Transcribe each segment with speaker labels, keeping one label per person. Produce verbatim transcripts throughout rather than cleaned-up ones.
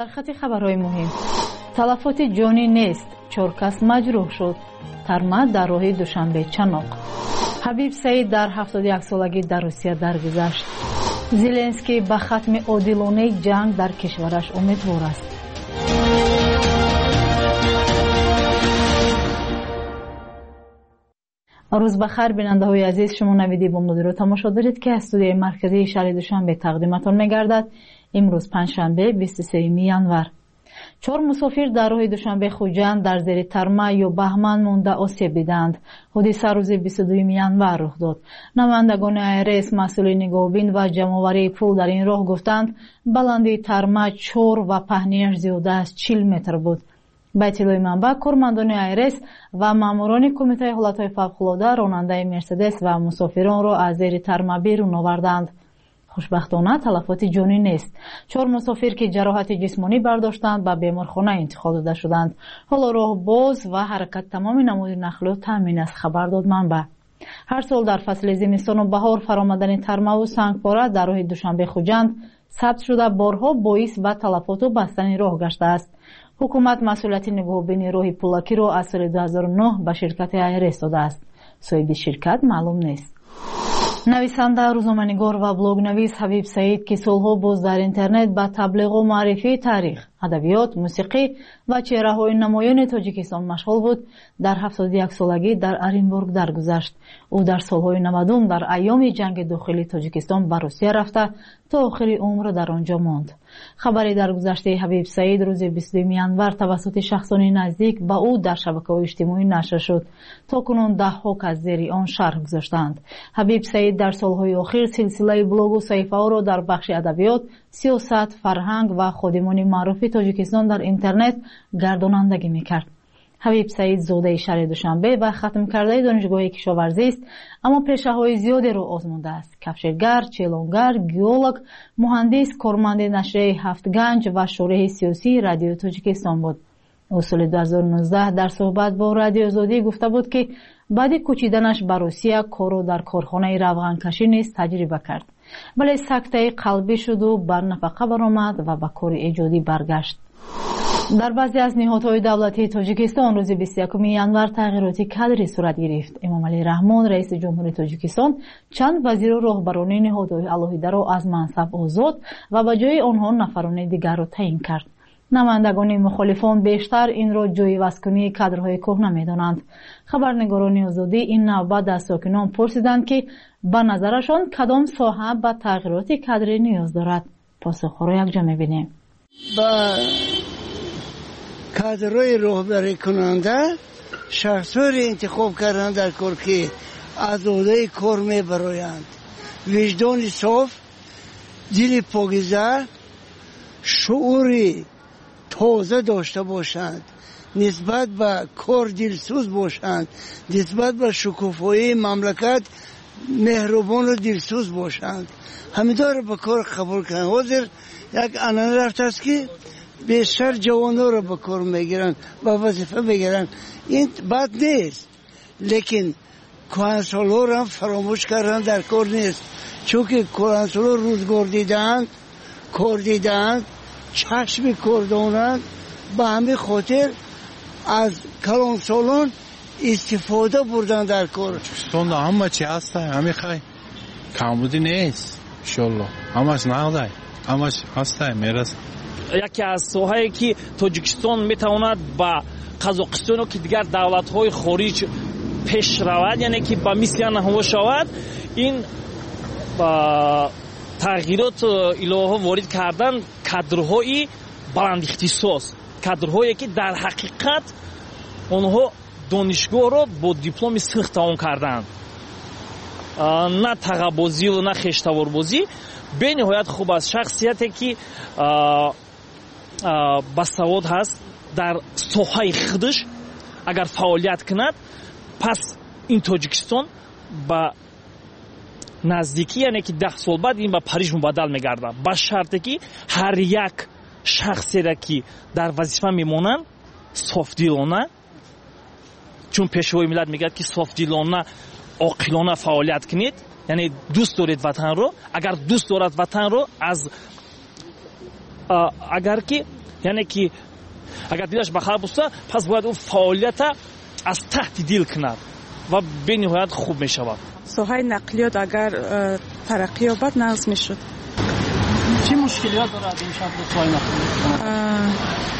Speaker 1: در خط خبرهای مهم تلفات جانی نیست، چهار کس مجروح شد. ترما در راه دوشنبه چناق. حبیب سعید در هفتاد و یک سالگی در روسیه درگذشت. زلنسکی به ختم عادلانه جنگ در کشورش امیدوار است. روز بخیر بیننده های عزیز، شما نویدی بامدادی رو تماشا دارید که استودیوی مرکزی شهر دوشنبه تقدیمتان می‌گردد. امروز پنجشنبه بیست و سوم ژانویه. چهار مسافر در راه دوشنبه خوجند در زیر ترما یا بهمن مانده آسیب دیدند. حادثه روز بیست و دوم ژانویه رخ داد. نمایندگان ایرس، مسئولین نگاهبین و جمعآوری پول در این راه گفتند بلندی ترما چهار و پهنیش زیاده از چهل متر بود. به اطلاع منبع، کارمندان ایرس و ماموران کمیته حالتهای فوق‌العاده راننده مرسدس و مسافران را از زیر ترما بیرون آوردند. خوشبختانه تلفات جانی نیست. چهار مسافر که جراحت جسمانی برداشتند به بیمارخانه انتقال داده شدند. حالا راه باز و حرکت تمام نمود نقل و تامین است، خبر داد منبع. هر سال در فصل زمستان و بهار فرآمدن ترما و سنگپاره در راه دوشنبه خوجند ثبت شده بارها باعث به تلفات و بستن راه گشته است. حکومت مسئولیت نگاهبینی راه پولکی را از سال دو هزار و نه به شرکت ایرس داده است. صاحب شرکت معلوم نیست. نویسنده، روزنامه‌نگار و بلوگ نویس حبیب سعید که سالها باز در اینترنت به تبلیغ و معرفی تاریخ، ادبیات، موسیقی و چهره‌های نمایان تاجیکستان مشغول بود، در هفتاد و یک سالگی در ارینبورگ درگذشت. او در سالهای نود در ایام جنگ داخلی تاجیکستان به روسیه رفته تا آخر عمر در آنجا ماند. خبری درگذشته حبیب سعید روز بیست و دوم ژانویه توسط شخصان نزدیک به او در شبکه‌های اجتماعی نشر شد. تاکنون ده‌ها کس زیر آن شرح گذاشتند. حبیب سعید در سالهای اخیر سلسله بلوگ و صحیفه‌ها را در بخش ادبیات، سیاست، فرهنگ و خادمان معروف تاجیکستان در اینترنت گردانندگی می‌کرد. حبیب سعید زاده شهر دوشنبه و ختم کرده دانشگاه کشاورزی است، اما پیشه‌های زیادی را آزموده است. کفشگر، چیلونگر، گیولوگ، مهندس، کارمند نشریه هفت گنج و شورای سیاسی رادیو تاجیکستان بود. او سال دو هزار و نوزده در صحبت با رادیو آزادی گفته بود که بعد کوچیدنش به روسیه کارو در کارخانه روغنکشی نیز تجربه کرد، ولی سکته قلبی شد و بر نفقه برآمد و به کار ایجادی برگشت. در بعضی از نهادهای دولتی تاجیکستان روز بیست و یکم ژانویه تغییرات کادری صورت گرفت. امام علی رحمان رئیس جمهوری تاجیکستان چند وزیر و راهبران نهادهای علاهیده را از منصب آزاد و به جای آنها نفران دیگر را تعیین کرد. نمایندگان مخالفان بیشتر این را جای وسکنی کادرهای کهنه می‌دانند. خبرنگاران آزادی این نوبت از ساکنان پرسیدند که به نظرشان کدام ساحه به تغییرات کادری نیاز دارد. پاسخ را یکجا می‌بینیم.
Speaker 2: با کادرهای راهبری کننده شخصی انتخاب کردن در کار که از عهده کار میبرایند، وجدان صاف، دل پاکیزه، شعوری تازه داشته باشند، نسبت به کار دلسوز باشند، نسبت به شکوفایی مملکت مهربان و دلسوز باشند. همیدار به کار قبول کنند. حاضر یک عنعنه رفته است که بیشتر جوانان را به کار میگیرند و وظیفه میگیرند. این بد نیست، لیکن کهنسال‌ها را هم فراموش کردن در کار نیست، چون که کهنسال‌ها روزگار دیدند، کار دیدند، چشم کار دارند، به همین خاطر از کلانسالان استفاده بردن در کار.
Speaker 3: تون همه چی هست، همه خیلی کمبودی نیست، انشالله همش نقده، همش هست میرسه.
Speaker 4: یکی از ساحه‌ای که تاجیکستان میتواند با قزاقستان و که دیگر دولت‌های خارج پیش رود، یعنی که با مثل آنها شود، این با تغییرات الهه وارد کردن کادرهای بلند اختصاص، کادرهایی که در حقیقت آنها دانشگاه را با دیپلم صدق تمام کردند، نه تقابازی و نه خشتواربازی. به نهایت خوب است شخصیتی که باسواد هست در ساحه خودش اگر فعالیت کند، پس این تاجیکستان با نزدیکی، یعنی که ده سال بعد این به پاریژ مبادل میگرده، با شرطی که هر یک شخصی را که در وظیفه میمونند صافدلانه، چون پیشوای ملت میگه که صافدلانه عاقلانه فعالیت کنید، یعنی دوست دارید وطن رو، اگر دوست دارد وطن رو، از اگر که یعنی که اگر دلش بخراب بوده پس باید اون فعالیت از تحت دل کند و به نهایت خوب می شود.
Speaker 5: ساحه نقلیات اگر ترقی یابد نقض می شد.
Speaker 4: چه مشکلات دارد این شهر ساحه نقلیات؟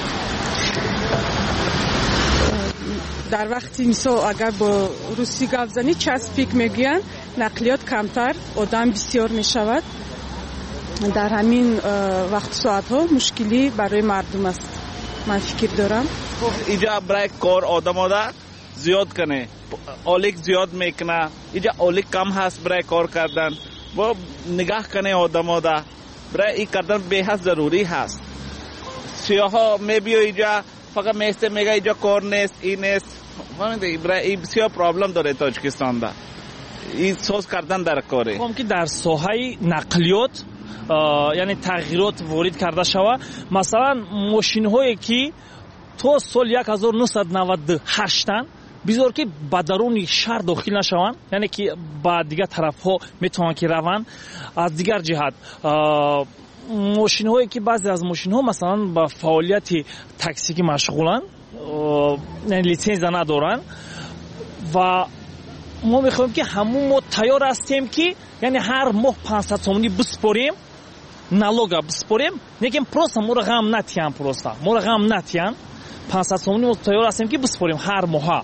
Speaker 5: در وقتی مثلا اگر با روسی گپ زنی چسپیک میگن نقلیات کمتر آدم بسیار می شود. در همین وقت ساعت ها مشکلی برای مردم است. من فکر دارم
Speaker 6: اینجا برای کار آدم آده زیاد کنه، اولیک زیاد میکنه، اینجا اولیک کم هست برای کار کردن و نگاه کنه آدم آده برای این کردن به حد ضروری هست. سیاه ها میبیو اینجا فقط میسته میگه اینجا کار نیست، این نیست. برای این بسیار پرابلم داره تاجیکستان دا این سوز کردن در کاره.
Speaker 4: خب که در ساحه نقلیات یعنی تغییرات وارد کرده شود. مثلا ماشین هایی که تو سال هزار و نهصد و نود و هشت بذار که به درون شهر داخل نشوند، یعنی که با دیگر طرف ها میتونن که روند. از دیگر جهت ماشین هایی که بعضی از ماشین ها مثلا با فعالیت تاکسی که مشغولن، یعنی لیسنس ندارن و ما میخوایم که همون ما تیار هستیم که یعنی هر ماه پانصد تومانی بسپاریم، налога بسپاریم، میگیم پروسه ما رو غم نتیان، پروسه ما رو غم نتیان، پانصد تومانی ما تیار هستیم که بسپاریم هر ماه.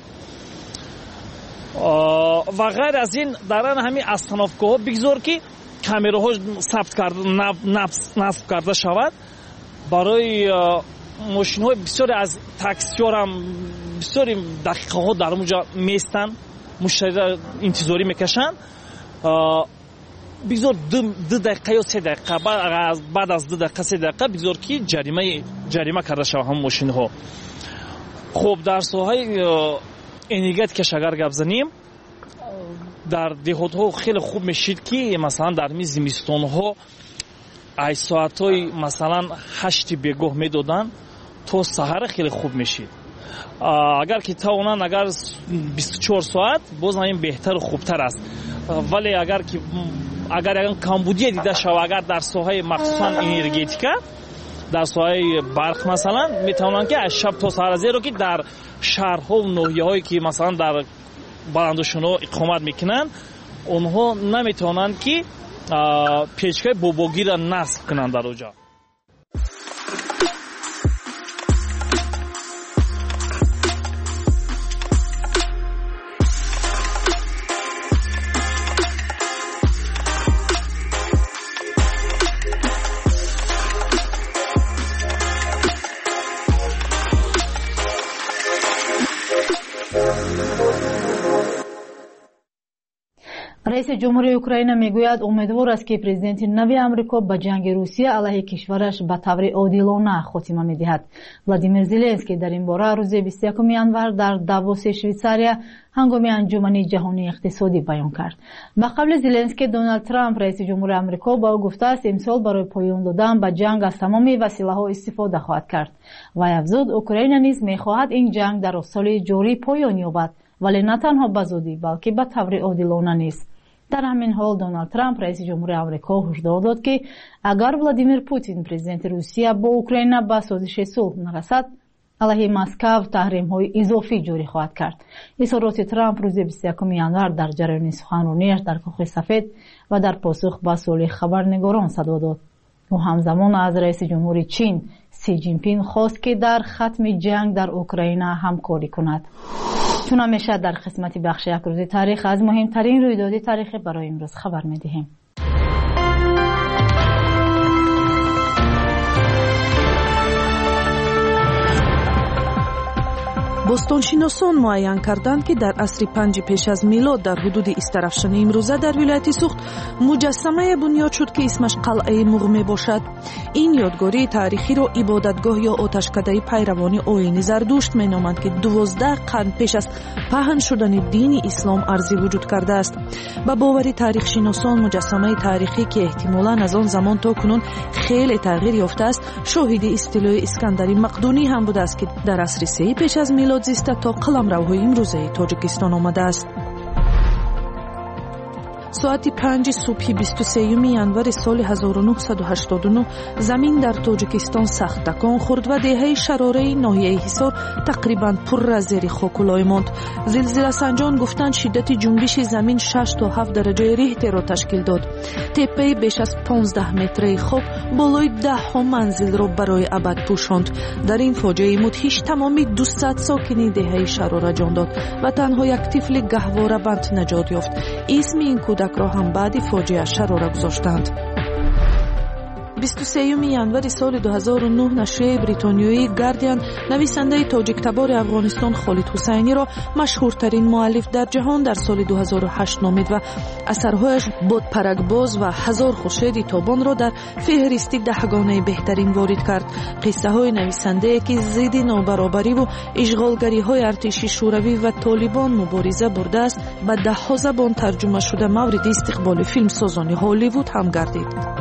Speaker 4: و غیر از این در همین استانافگاه ها بگذار که کامراها ثبت کرده نصب کرده شود برای ماشین های بسیاری از تاکسی ها هم بسیاری دقیقه ها در اونجا میستن، مشتری را انتظاری میکشن. بگذار دو دقیقه یا سه دقیقه بعد از دو دقیقه سه دقیقه بگذار که جریمه جریمه کرده شود هم ماشین ها. خب در ساحه انرژی که اگر گپ زنیم در دهات ها خیلی خوب میشید که مثلا در می زمستان ها ای ساعت های مثلا هشت بگاه میدادن تو سحر خیلی خوب میشید. اگر که تا اونان اگر بیست و چهار ساعت باز همین بهتر و خوبتر است. ولی اگر که اگر اگر کمبودی دیده شود اگر در ساحه مخصوصا انرژتیکا در ساحه برق مثلا میتونن که از شب تا سحر زیرا که در شهرها و ناحیه هایی که مثلا در بلندشونو اقامت میکنن اونها نمیتونن که پیچکای بوبوگی را نصب کنن در اونجا.
Speaker 1: رئیس جمهوری اوکراین میگوید امیدوار است که پرزیدنت نوی آمریکا به جنگ روسیه علیه کشورش به طور عادلانه خاتمه میدهد. ولادیمیر زلنسکی در این باره روز بیست و یکم ژانویه در داووس شویساریا هنگام انجمن جهانی اقتصادی بیان کرد. به قبل زلنسکی دونالد ترامپ رئیس جمهور آمریکا با او گفته است امسال برای پایان دادن به جنگ از تمام وسیله‌ها استفاده خواهد کرد. وی افزود اوکراین نیز میخواهد این جنگ در سال جاری پایان یابد، ولی نه تنها به زودی بلکه به طور عادلانه نیست. در همین حال دونالد ترامپ رئیس جمهور آمریکا هشدار داد که اگر ولادیمیر پوتین پرزیدنت روسیه با اوکراین به سازش صلح نرسد علیه مسکو تحریم‌های اضافی جاری خواهد کرد. اظهارات ترامپ روز بیست و یکم ژانویه در جریان سخنرانیش در کاخ سفید و در پاسخ به سوال خبرنگاران صدا داد. او همزمان از رئیس جمهور چین سی جین پینگ خواست که در ختم جنگ در اوکراین همکاری کند. چون همیشه در قسمت بخش یک روز تاریخ از مهمترین رویداد تاریخی برای امروز خبر می‌دهیم.
Speaker 7: باستانشناسان معین کردند که در عصر پنج پیش از میلاد در حدود استرافشن امروزه در ولایت سوخت مجسمه بنیاد شد که اسمش قلعه مغ می باشد. این یادگاری تاریخی را عبادتگاه یا آتشکده پیروان آیین زردشت می نامند که دوازده قرن پیش از پهن شدن دین اسلام ارزی وجود کرده است. با باور تاریخ شناسان مجسمه تاریخی که احتمالاً از آن زمان تا کنون خیلی تغییر یافته است شاهد استیلای اسکندری مقدونی هم بوده است که در عصر سه پیش از میلاد زیسته تا قلمروهای امروزه تاجیکستان آمده است. ساعت پنج صبح بیست و سوم январи سال هزار و نهصد و هشتاد و نه زمین در تاجیکستان سخت تکان خورد و دهه شراره ناحیه حصار تقریبا پر از زیر خاکولای ماند. زلزله سنجان گفتند شدت جنبش زمین شش تا هفت درجه ریختر را تشکیل داد. تپه بیش از پانزده متری خاک بالای ده ها منزل را برای ابد پوشاند. در این فاجعه مدهش تمامی دویست ساکنی دهه شراره جان داد و تنها یک طفل گهواره بند نجات یافت. اسم این کودک را هم بعد فاجعه شراره گذاشتند. بیست و سوم январи سال دو هزار و نه نشریه بریتانیایی گاردین نویسنده تاجیک تبار افغانستان خالد حسینی را مشهورترین مؤلف در جهان در سال دو هزار و هشت نامید و اثرهایش بود پرکباز و هزار خورشید تابان را در فهرست دهگانه بهترین وارد کرد. قصه های نویسنده که ضد نابرابری و اشغالگری های ارتش شوروی و طالبان مبارزه برده است به ده ها زبان ترجمه شده مورد استقبال فیلم سازان هالیوود هم گردید.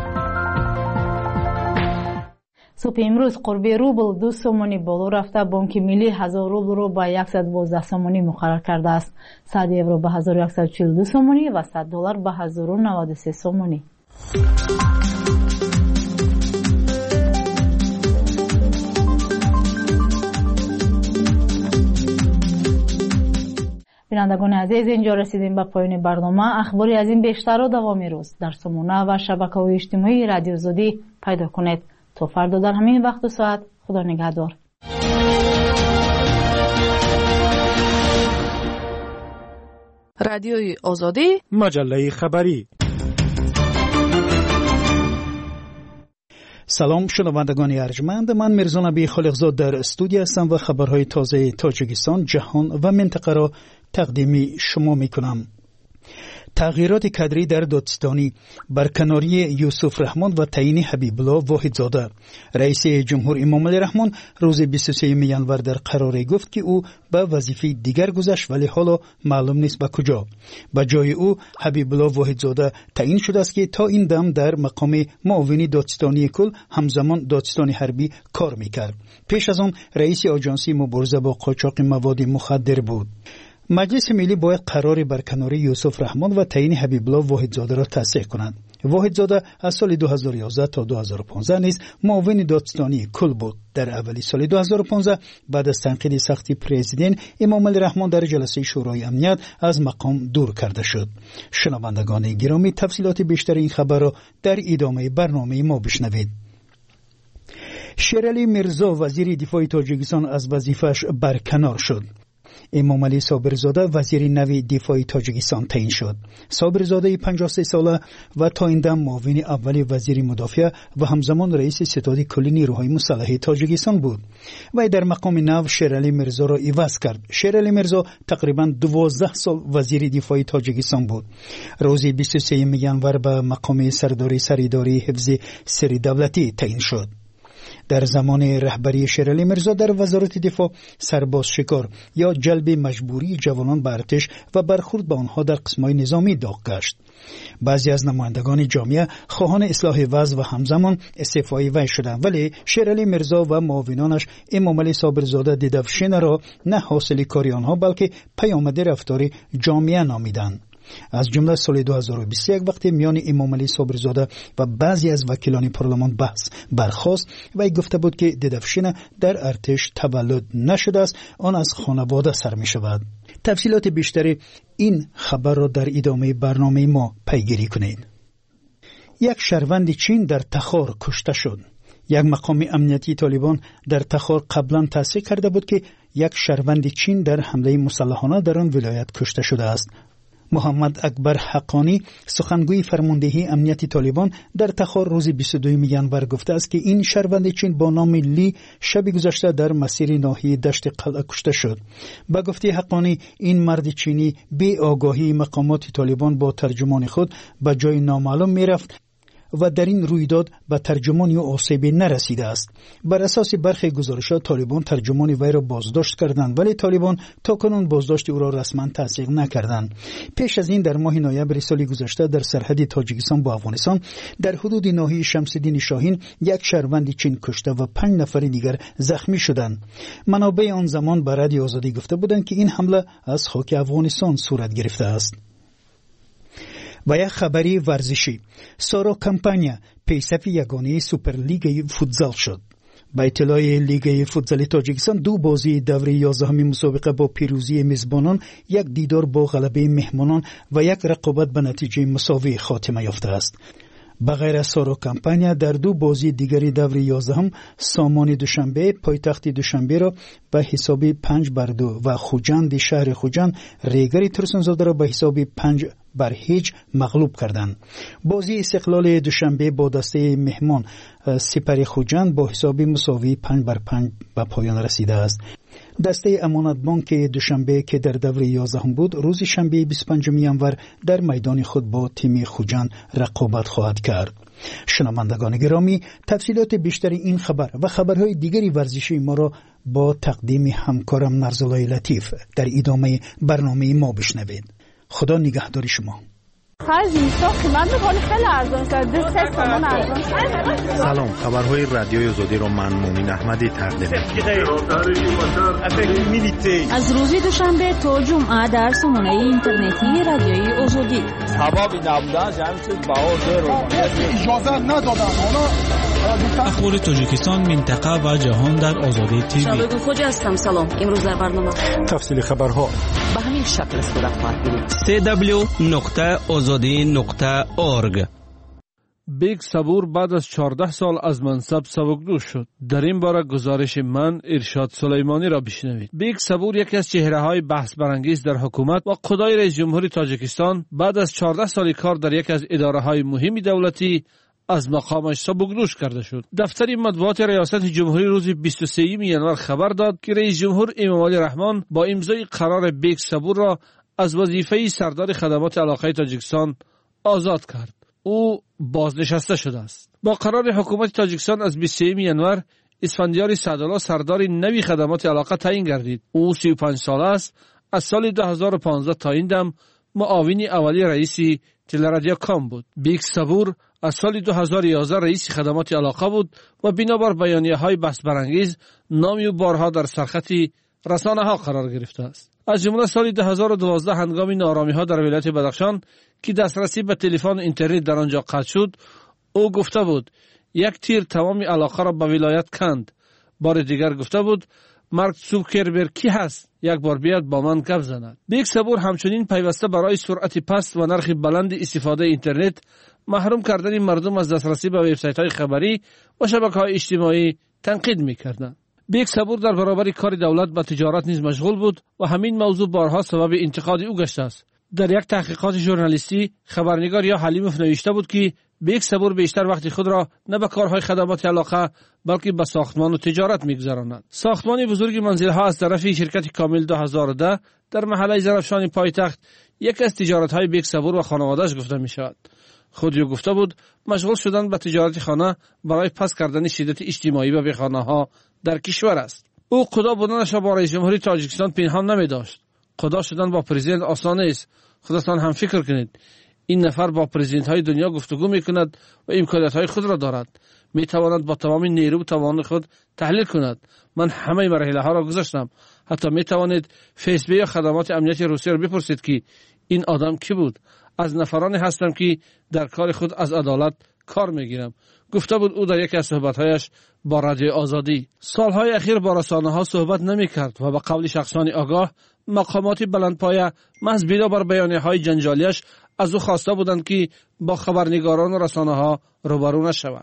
Speaker 1: صبح امروز قربی روبل دو سومونی بالا رفته. بانک ملی هزار روبل رو با صد و دوازده سومونی مقرر کرده است. صد یورو به هزار و صد و چهل و دو سومونی و صد دلار به هزار و نود و سه سومونی. بینندگان عزیز، اینجا رسیدیم به پایان برنامه. اخباری از این بیشتر را دوام روز در سامانه و شبکه‌های اجتماعی رادیو زودی پیدا کنید. تا فردا در همین وقت و ساعت، خدا نگهدار.
Speaker 7: رادیوی آزادی،
Speaker 8: مجله خبری. سلام شنوندگان ارجمند، من میرزا نبی خالقزاد در استودیو هستم و خبرهای تازه تاجیکستان، جهان و منطقه را تقدیم شما میکنم. تغییرات کادری در دادستانی، برکناری یوسف رحمان و تعیین حبیب الله واحدزاده. رئیس جمهور امام علی رحمان روز بیست و سوم январ در قراری گفت که او به وظیفه دیگر گذشت ولی حالا معلوم نیست به کجا. به جای او حبیب الله واحدزاده تعیین شده است که تا این دم در مقام معاون دادستانی کل همزمان دادستان حربی کار میکرد. پیش از آن رئیس آژانس مبارزه با قاچاق مواد مخدر بود. مجلس ملی باید قرار برکناری یوسف رحمان و تعیین حبیب الله واحدزاده را تصدیق کنند. واحدزاده از سال دو هزار و یازده تا دو هزار و پانزده نیز معاون دادستانی کل بود. در اولی سال دو هزار و پانزده بعد از تنقید سختی پرزیدنت امام علی رحمان در جلسه شورای امنیت از مقام دور کرده شد. شنوندگان گرامی، تفصیلات بیشتر این خبر را در ادامه برنامه ما بشنوید. شیرعلی میرزا وزیر دفاع تاجیکستان از وظیفه‌اش برکنار شد. امام علی صابرزاده وزیر نوی دفاع تاجیکستان تعیین شد. صابرزاده پنجاه و سه ساله و تا این دم معاون اول وزیر مدافع و همزمان رئیس ستاد کل نیروهای مسلح تاجیکستان بود. و در مقام نو شیرعلی میرزا را عوض کرد. شیرعلی میرزا تقریبا دوازده سال وزیر دفاع تاجیکستان بود. روز بیست و سوم январ به مقام سرداری سریداری حفظ سری دولتی تعیین شد. در زمان رهبری شیرعلی میرزا در وزارت دفاع سرباز شکار یا جلب مجبوری جوانان به ارتش و برخورد با آنها در قسم‌های نظامی داغ گشت. بعضی از نمایندگان جامعه خواهان اصلاح وضع و همزمان استعفای وی شدند، ولی شیرعلی میرزا و معاونانش امام علی صابرزاده دیدفشین را نه حاصل کاری آنها بلکه پیامد رفتار جامعه نامیدند. از جمله سال دو هزار و بیست و یک وقتی میان امام علی صابرزاده و بعضی از وکیلان پارلمان بحث برخاست و گفته بود که دیدفشین در ارتش تولد نشده است، آن از خانواده سر می شود. تفصیلات بیشتری این خبر را در ادامه برنامه ما پیگیری کنید. یک شهروند چین در تخار کشته شد. یک مقام امنیتی طالبان در تخار قبلا تصدیق کرده بود که یک شهروند چین در حمله مسلحانه در آن ولایت کشته شده است. محمد اکبر حقانی سخنگوی فرماندهی امنیتی طالبان در تخار روز بیست و دوم январ گفته است که این شهروند چین با نام لی شب گذشته در مسیر ناحیه دشت قلعه کشته شد. با گفته حقانی این مرد چینی بی آگاهی مقامات طالبان با ترجمان خود به جای نامعلوم میرفت و در این رویداد به ترجمانی و آسیبی نرسیده است. بر اساس برخی گزارشات طالبان ترجمانی وی را بازداشت کردند، ولی طالبان تاکنون بازداشت او را رسما تصدیق نکردند. پیش از این در ماه نوامبر سال گذشته در سرحد تاجیکستان با افغانستان در حدود ناحیه شمس‌الدین شاهین یک شهروند چین کشته و پنج نفر دیگر زخمی شدند. منابع آن زمان به رادیو آزادی گفته بودند که این حمله از خاک افغانستان صورت گرفته است. و یک خبری ورزشی. سارا کمپانیا پیشرفت یگانه سوپرلیگ فوتزال شد. با اطلاع لیگ فوتزال تاجیکستان دو بازی دوره یازدهمی مسابقه با پیروزی میزبانان، یک دیدار با غلبه مهمانان و یک رقابت به نتیجه مساوی خاتمه یافته است. بغیر از سارا کمپانیا در دو بازی دیگری دوره یازدهم سامان دوشنبه پایتخت دوشنبه را به حساب پنج بر دو و خوجند شهر خوجند ریگر ترسنزاده را به حساب پنج بر هیچ مغلوب کردند. بازی استقلال دوشنبه با دسته مهمان سپر خوجند با حساب مساوی پنج بر پنج به پایان رسیده است. دسته امانت بانک دوشنبه که در دوره یازدهم بود روز شنبه بیست و پنجم ژانویه در میدان خود با تیم خوجند رقابت خواهد کرد. شنوندگان گرامی، تفصیلات بیشتر این خبر و خبرهای دیگری ورزشی ما را با تقدیم همکارم نرزالای لطیف در ادامه برنامه ما بشنوید. خدا نگهدار شما.
Speaker 9: سلام، خبرهای رادیوی آزادی رو من مومن احمدی تقدیم می‌کنم.
Speaker 10: از روز دوشنبه تا جمعه در سامانه اینترنتی رادیوی آزادی.
Speaker 4: سبب نبودن جمعیت بهادر رو
Speaker 11: اجازه ندادن.
Speaker 12: اخبار تاجیکستان، منطقه و جهان در آزادی تیوی.
Speaker 10: شبکه خوج هستم. سلام. امروز در برنامه
Speaker 9: تفصیل خبرها
Speaker 10: به همین شکل صورت خواهد گرفت.
Speaker 12: سی دبلیو نقطه آزادی نقطه اورگ.
Speaker 13: بیگ صبور بعد از چهارده سال از منصب سبکدوش شد. در این باره گزارش من ارشاد سلیمانی را بشنوید. بیگ صبور یکی از چهره‌های بحث برانگیز در حکومت و خدای رئیس جمهوری تاجیکستان بعد از چهارده سال کار در یکی از اداره‌های مهم دولتی از مقامش سبکدوش کرده شد. دفتر مطبوعات ریاست جمهوری روز بیست و سوم ژانویه خبر داد که رئیس جمهور امامعلی رحمان با امضای قرار بیگ صبور را از وظیفه سردار خدمات علاقه تاجیکستان آزاد کرد. او بازنشسته شده است. با قرار حکومت تاجیکستان از بیست و سوم ژانویه اسفندیار سعدالله سردار نوی خدمات علاقه تعیین گردید. او سی و پنج ساله است. از سال دو هزار و پانزده تا این دم معاون اولی رئیس تلرادیو کام بود. بیگ صبور از سال دو هزار و یازده رئیس خدمات علاقه بود و بنابر بیانیه‌های بحث برانگیز نام او بارها در سرخط رسانه‌ها قرار گرفته است. از جمله سال دو هزار و دوازده هنگام ناآرامی‌ها در ولایت بدخشان که دسترسی به تلفن اینترنت در آنجا قطع شد، او گفته بود یک تیر تمام علاقه را به ولایت کند. بار دیگر گفته بود مارک زوکربرگ کی هست؟ یک بار بیاد با من گپ زند. بیگ صبور همچنین پیوسته برای سرعت پست و نرخ بلند استفاده اینترنت، محروم کردن مردم از دسترسی به وبسایت‌های خبری و شبکه‌های اجتماعی تنقید می‌کردند. بیگ صبور در برابر کار دولت به تجارت نیز مشغول بود و همین موضوع بارها سبب انتقاد او گشته است. در یک تحقیقات ژورنالیستی خبرنگار یا حلیموف نوشته بود که بیگ صبور بیشتر وقت خود را نه به کارهای خدمات علاقه بلکه به ساختمان و تجارت می‌گذراند. ساختمان بزرگ منزل‌ها از طرف شرکت کامل دو هزار و ده در محله زرافشان پایتخت یکی از تجارت‌های بیگ صبور و خانواده‌اش گفته می‌شود. خود او گفته بود مشغول شدن به تجارت خانه برای پس کردن شدت اجتماعی و خانه‌ها در کشور است. او خدا بودنش را با رئیس جمهوری تاجیکستان پنهان نمی‌داشت. خدا شدن با پرزیدنت آسان است. خودتان هم فکر کنید این نفر با پرزیدنت‌های دنیا گفتگو می‌کند و امکانات‌های خود را دارد. می‌تواند با تمام نیرو و توان خود تحلیل کند. من همه مراحل‌ها را گذاشتم. حتی می‌توانید فیسبوک یا خدمات امنیتی روسیه را بپرسید که این آدم کی بود. از نفرانی هستم که در کار خود از عدالت کار می‌گیرم. گفته بود او در یکی از صحبت‌هایش با رادیو آزادی. سال‌های اخیر با رسانه‌ها صحبت نمی‌کرد و به قول شخصان آگاه مقامات بلندپایه محض بنابر بیانیه‌های جنجالیش از او خواسته بودند که با خبرنگاران و رسانه‌ها روبرو نشود.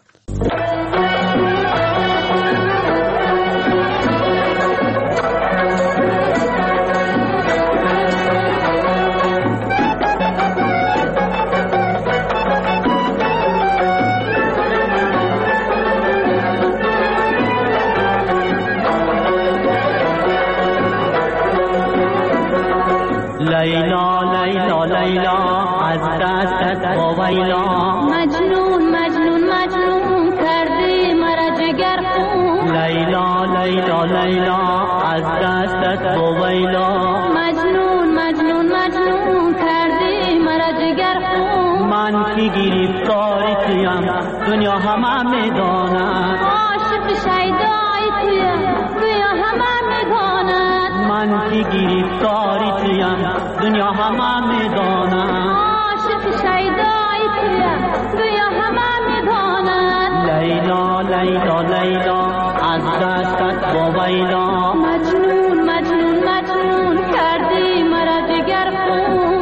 Speaker 14: لیلا لیلا لیلا از دستت باویلا
Speaker 15: مجنون مجنون مجنون کردی مرا جگر خون
Speaker 14: لیلا لیلا لیلا از دستت باویلا
Speaker 15: مجنون مجنون مجنون کردی مرا جگر خون
Speaker 14: من کی گرفتاری تویم دنیا همه میداند
Speaker 15: عاشق شیدای تویم دنیا همه میداند
Speaker 14: من کی گرفتاری تویم دنیا همه میداند
Speaker 15: عاشق شیدای تویم گویا همه میداند
Speaker 14: لیلا لیلا لیلا از دستت با ویلا
Speaker 15: مجنون مجنون مجنون کردی مرا جگر خون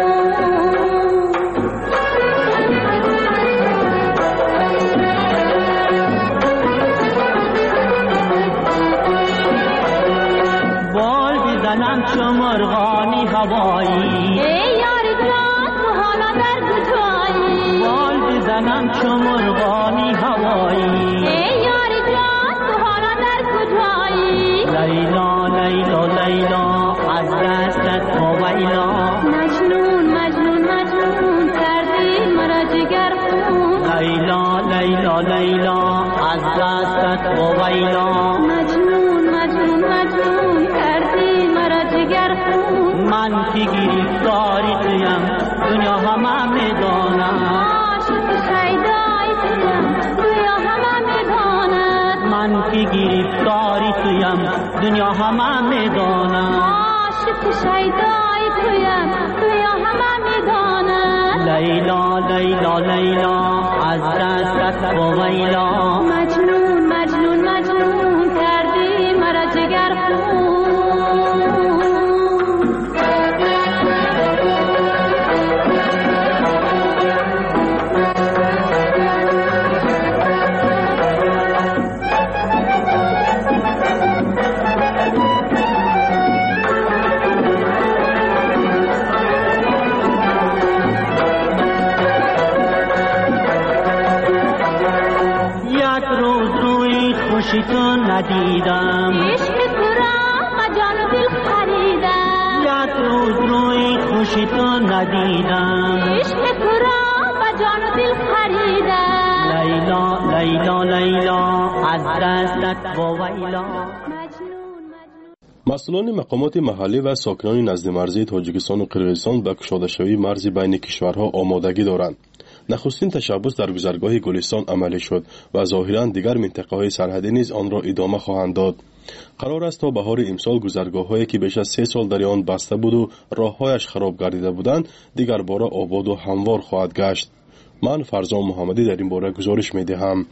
Speaker 14: بال بزنم چو مرغانی هوایی
Speaker 15: ای یار جان تو حالا در کجایی
Speaker 14: بال بزنم چو مرغانی هوایی
Speaker 15: ای یار جان تو حالا در کجایی
Speaker 14: لیلا لیلا لیلا از دستت با ویلا
Speaker 15: مجنون مجنون مجنون کردی مرا جگر خون
Speaker 14: لیلا لیلا لیلا از دستت با ویلا
Speaker 15: مجنون مجنون مجنون کردی مرا جگر خون
Speaker 14: من که گرفتاری تویم دنیا همه میداند
Speaker 15: عاشق شیدای تویم گویا همه میداند
Speaker 14: من که گرفتاری تویم دنیا همه میداند
Speaker 15: عاشق شیدای تویم گویا همه میداند
Speaker 14: لیلا لیلا لیلا از دستت با ویلا
Speaker 15: مجنون مجنون مجنون کردی مرا جگر خون
Speaker 14: یک روز روی خوشی تو ندیدم
Speaker 15: عشق تو را با جان و دل خریدم
Speaker 14: یک روز روی خوشی تو ندیدم
Speaker 15: عشق تو را با جان و دل خریدم
Speaker 14: لیلا لیلا لیلا از دستت با ویلا
Speaker 16: مسئولان مقامات محلی و ساکنان نزد مرزی تاجیکستان و قرقیزستان به گشاده‌شوی مرز بین کشورها آمادگی دارند. نخستین تشبث در گذرگاه گلستان عملی شد و ظاهراً دیگر منطقه‌های سرحدی نیز آن را ادامه خواهند داد. قرار است تا بهار امسال گذرگاه‌هایی که بیش از سه سال در آن بسته بود و راه‌هایش خراب گردیده بودند دیگر باره آباد و هموار خواهد گشت. من فرزان محمدی در این باره گزارش می‌دهم.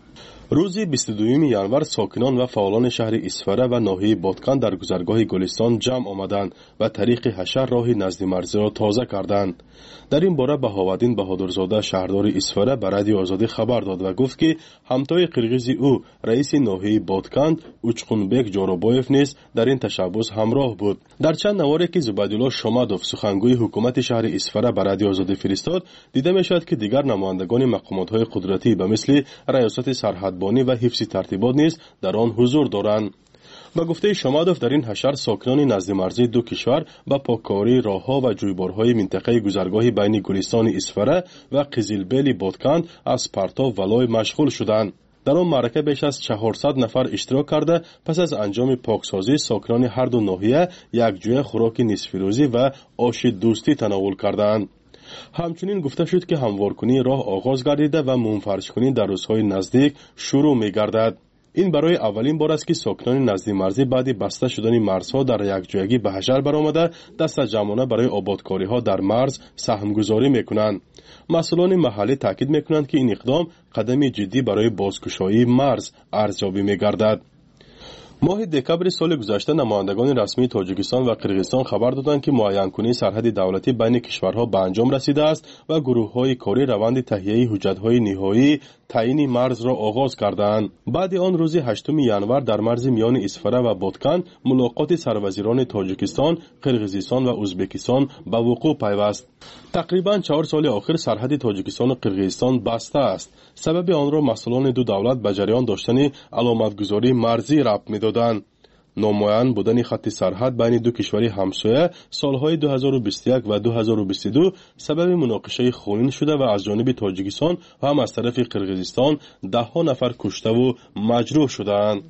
Speaker 16: روز بیست و دوم ینور ساکنان و فعالان شهر اسفره و ناحیه بادکن در گذرگاه گلستان جمع آمدند و طریق حشر راه نزد مرزی را تازه کردند. در این باره بهاودین بهادرزاده شهردار اسفره به رادیو آزادی خبر داد و گفت که همتای قرقیزی او رئیس ناحیه بادکن اوچقونبک جورابایف نیز در این تشبث همراه بود. در چند نواری که زبیدالله شامدوف سخنگوی حکومت شهر اسفره به رادیو آزادی فرستاد دیده می‌شد که دیگر نمایندگان مقامات‌های قدرتی به مثل ریاست سرحدبانی و حفظ ترتیبات نیز در آن حضور دارند. با گفته شامدوف در این حشر ساکنان نزد مرزی دو کشور با پاککاری راه‌ها و جویبارهای منطقه گذرگاه بین گلستان اسفره و قزلبیل بادکن از پرتاب ولای مشغول شدند. در آن معرکه بیش از چهارصد نفر اشتراک کرده پس از انجام پاکسازی ساکنان هر دو ناحیه یک جوی خوراک نصف روزی و آش دوستی تناول کردند. همچنین گفته شد که هموارکنی راه آغاز گردیده و منفرش‌کنی در روزهای نزدیک شروع می‌گردد. این برای اولین بار است که ساکنان نزد مرزی بعد بسته شدن مرزها در یک جایگی به حشر برآمده دست جمعانه برای آبادکاری‌ها در مرز سهمگذاری می‌کنند. مسئولان محلی تاکید می‌کنند که این اقدام قدمی جدی برای بازگشایی مرز ارزیابی می‌گردد. ماه دکبر سال گذشته نمایندگان رسمی تاجیکستان و قرقیزستان خبر دادند که معین کنی سرحد دولتی بین کشورها به انجام رسیده است و گروه‌های کاری روند تهیه حجت‌های نهایی تعیین مرز را آغاز کردند. بعد آن روز هشتم ینور در مرز میان اسفره و بادکن ملاقات سروزیران تاجیکستان، قرقیزستان و ازبکستان به وقوع پیوست. تقریباً چهار سال آخر سرحد تاجیکستان و قرقیزستان بسته است. سبب آن را مسئولان دو دولت به جریان داشتن علامتگذاری مرزی ربط می‌دادند. نامعین بودن خط سرحد بین دو کشور همسایه سالهای دو هزار و بیست و یک و دو هزار و بیست و دو سبب مناقشه خونین شده و از جانب تاجیکستان و هم از طرف قرقیزستان ده ها نفر کشته و مجروح شدند.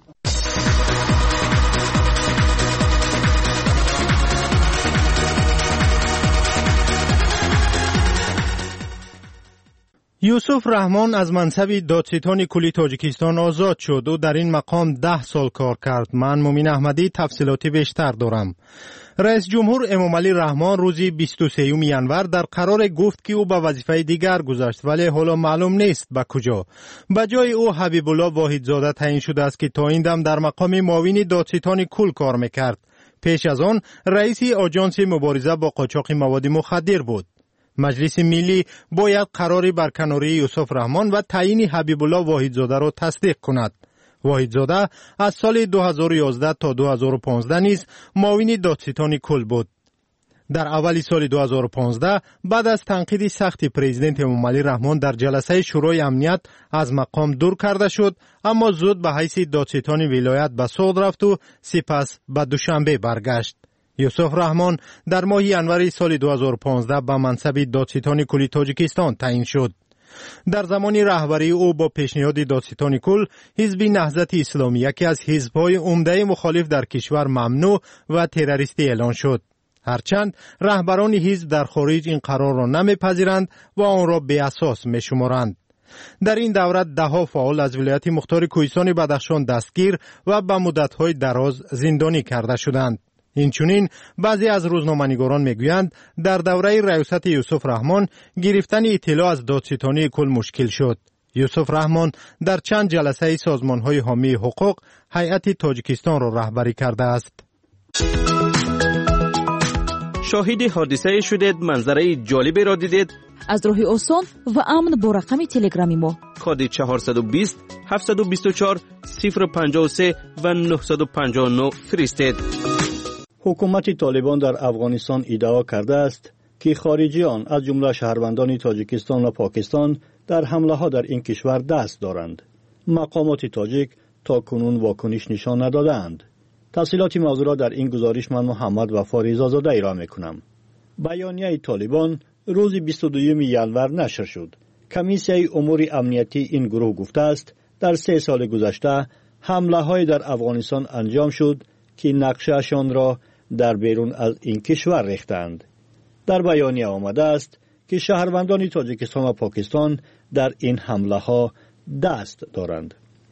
Speaker 9: یوسف رحمان از منصب دادستان کلی تاجیکستان آزاد شد و در این مقام ده سال کار کرد. من مومین احمدی تفصیلاتی بیشتر دارم. رئیس جمهور امامعلی رحمان روزی بیست و سوم ژانویه در قرار گفت که او به وظیفه دیگر گذشت، ولی حالا معلوم نیست به کجا. به جای او حبیب الله واحدزاده تعیین شده است که تا این دم در مقام معاون دادستان کل کار میکرد. پیش از آن رئیس آژانس مبارزه با قاچاق مواد مخدر بود. مجلس ملی باید قرار برکناری یوسف رحمان و تعیین حبیب الله واحدزاده را تصدیق کند. واحدزاده از سال دو هزار و یازده تا دو هزار و پانزده نیز معاون دادستان کل بود. در اول سال دو هزار و پانزده بعد از تنقید سخت پرزیدنت امامعلی رحمان در جلسه شورای امنیت از مقام دور کرده شد، اما زود به حیث دادستان ولایت به سوگ رفت و سپس به دوشنبه برگشت. یوسف رحمان در ماه ژانویه سال دو هزار و پانزده به منصب دادستان کلی تاجیکستان تعیین شد. در زمان رهبری او با پیشنهاد دادستان کل، حزب نهضت اسلامی یکی از حزب‌های عمده مخالف در کشور ممنوع و تروریستی اعلان شد. هرچند رهبران حزب در خارج این قرار را نمی‌پذیرند و آن را بی‌اساس می‌شمارند. در این دوره ده‌ها فعال از ولایت مختار کوهستان بدخشان دستگیر و به مدت‌های دراز زندانی کرده شدند. اینچنین بعضی از روزنامه‌نگاران میگویند در دوره ریاست یوسف رحمان گرفتن اطلاع از دادستانی کل مشکل شد. یوسف رحمان در چند جلسه سازمان‌های حامی حقوق هیئت تاجیکستان را رهبری کرده است.
Speaker 17: شاهد حادثه شدید، منظره جالبی را دیدید؟
Speaker 7: از راه آسان و امن با رقم تلگرامی ما
Speaker 17: کد چهارصد و بیست هفتصد و بیست و چهار صفر پنجاه و سه و نهصد و پنجاه و نه فرستید.
Speaker 18: حکومت طالبان در افغانستان ادعا کرده است که خارجیان از جمله شهروندان تاجیکستان و پاکستان در حمله ها در این کشور دست دارند. مقامات تاجیک تا کنون واکنش نشان ندادند. تفصیلات موضوع را در این گزارش من محمد وفا رضازاده ارائه می‌کنم. بیانیه طالبان روز بیست و دوم ژانویه نشر شد. کمیسیون امور امنیتی این گروه گفته است در سه سال گذشته حمله‌های در افغانستان انجام شد که نقشه‌شان را در بیرون از این کشور ریختند. در بیانیه آمده است که شهروندان تاجیکستان و پاکستان در این حمله‌ها دست دارند.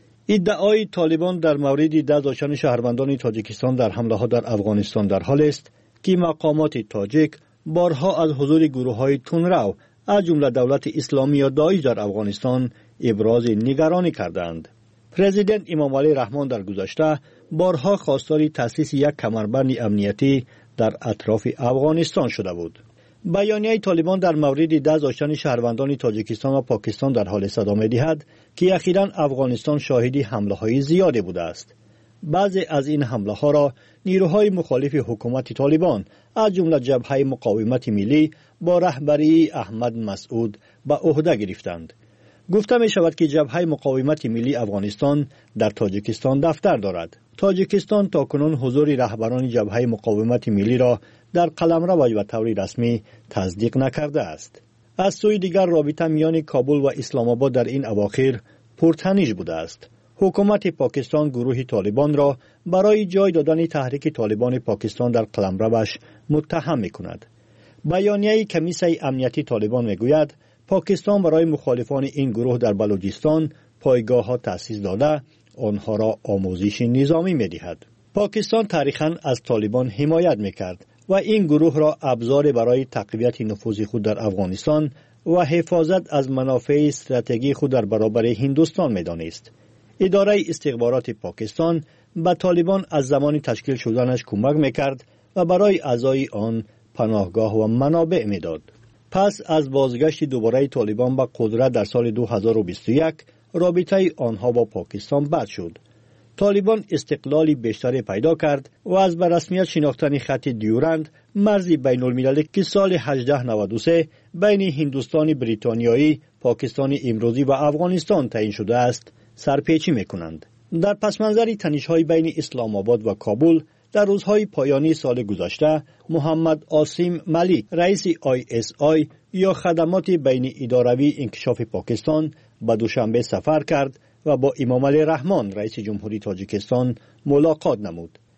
Speaker 18: ادعای طالبان در مورد دست داشتن شهروندان تاجیکستان در حمله‌ها در افغانستان در حال است که مقامات تاجیک بارها از حضور گروه‌های تندرو از جمله دولت اسلامی یا داعش در افغانستان ابراز نگرانی کردند. پرزیدنت امامعلی رحمان در گذشته بارها خواستار تأسیس یک کمربند امنیتی در اطراف افغانستان شده بود. بیانیه طالبان در مورد دست داشتن شهروندان تاجیکستان و پاکستان در حال صدا می‌دهد که اخیراً افغانستان شاهد حمله‌های زیادی بوده است. بعضی از این حمله‌ها را نیروهای مخالف حکومت طالبان از جمله جبهه مقاومت ملی با رهبری احمد مسعود به عهده گرفتند. گفته می شود که جبهه مقاومت ملی افغانستان در تاجیکستان دفتر دارد. تاجیکستان تاکنون حضور رهبران جبهه مقاومت ملی را در قلمرو و طور رسمی تصدیق نکرده است. از سوی دیگر رابطه میان کابل و اسلام آباد در این اواخر پرتنش بوده است. حکومت پاکستان گروه طالبان را برای جای دادن تحریک طالبان پاکستان در قلمروش متهم می‌کند. بیانیه کمیسیون امنیتی طالبان میگوید پاکستان برای مخالفان این گروه در بلوچستان پایگاه‌ها تأسیس داده آنها را آموزش نظامی می‌دهد. پاکستان تاریخاً از طالبان حمایت می‌کرد و این گروه را ابزار برای تقویت نفوذ خود در افغانستان و حفاظت از منافع استراتژیک خود در برابر هندوستان می‌دانست. اداره استخبارات پاکستان به طالبان از زمان تشکیل شدنش کمک می‌کرد و برای اعضای آن پناهگاه و منابع می‌داد. پس از بازگشت دوباره طالبان به قدرت در سال دو هزار و بیست و یک رابطه آنها با پاکستان بد شد. طالبان استقلالی بیشتری پیدا کرد و از به رسمیت شناختن خط دیورند مرزی بین المللی که سال هجده نود و سه بین هندوستان بریتانیایی، پاکستان امروزی و افغانستان تعیین شده است سرپیچی می‌کنند. در پسمنظر تنش‌های بین اسلام آباد و کابل در روزهای پایانی سال گذشته محمد عاصم ملیک رئیس آی اس آی یا خدمات بین اداروی انکشاف پاکستان به دوشنبه سفر کرد و با امامعلی رحمان رئیس جمهوری تاجیکستان ملاقات نمود.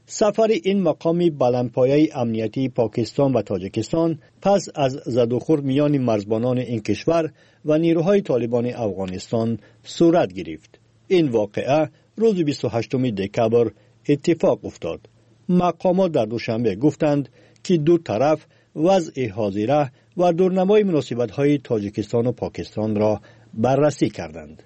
Speaker 18: سفر این مقام بلندپایه امنیتی پاکستان و تاجیکستان پس از زدوخورد میان مرزبانان این کشور و نیروهای طالبان افغانستان صورت گرفت. این واقعه روز بیست و هشتم دکبر اتفاق افتاد. مقامات در دوشنبه گفتند که دو طرف وضع حاضره و دورنمای مناسبت‌های تاجیکستان و پاکستان را بررسی کردند.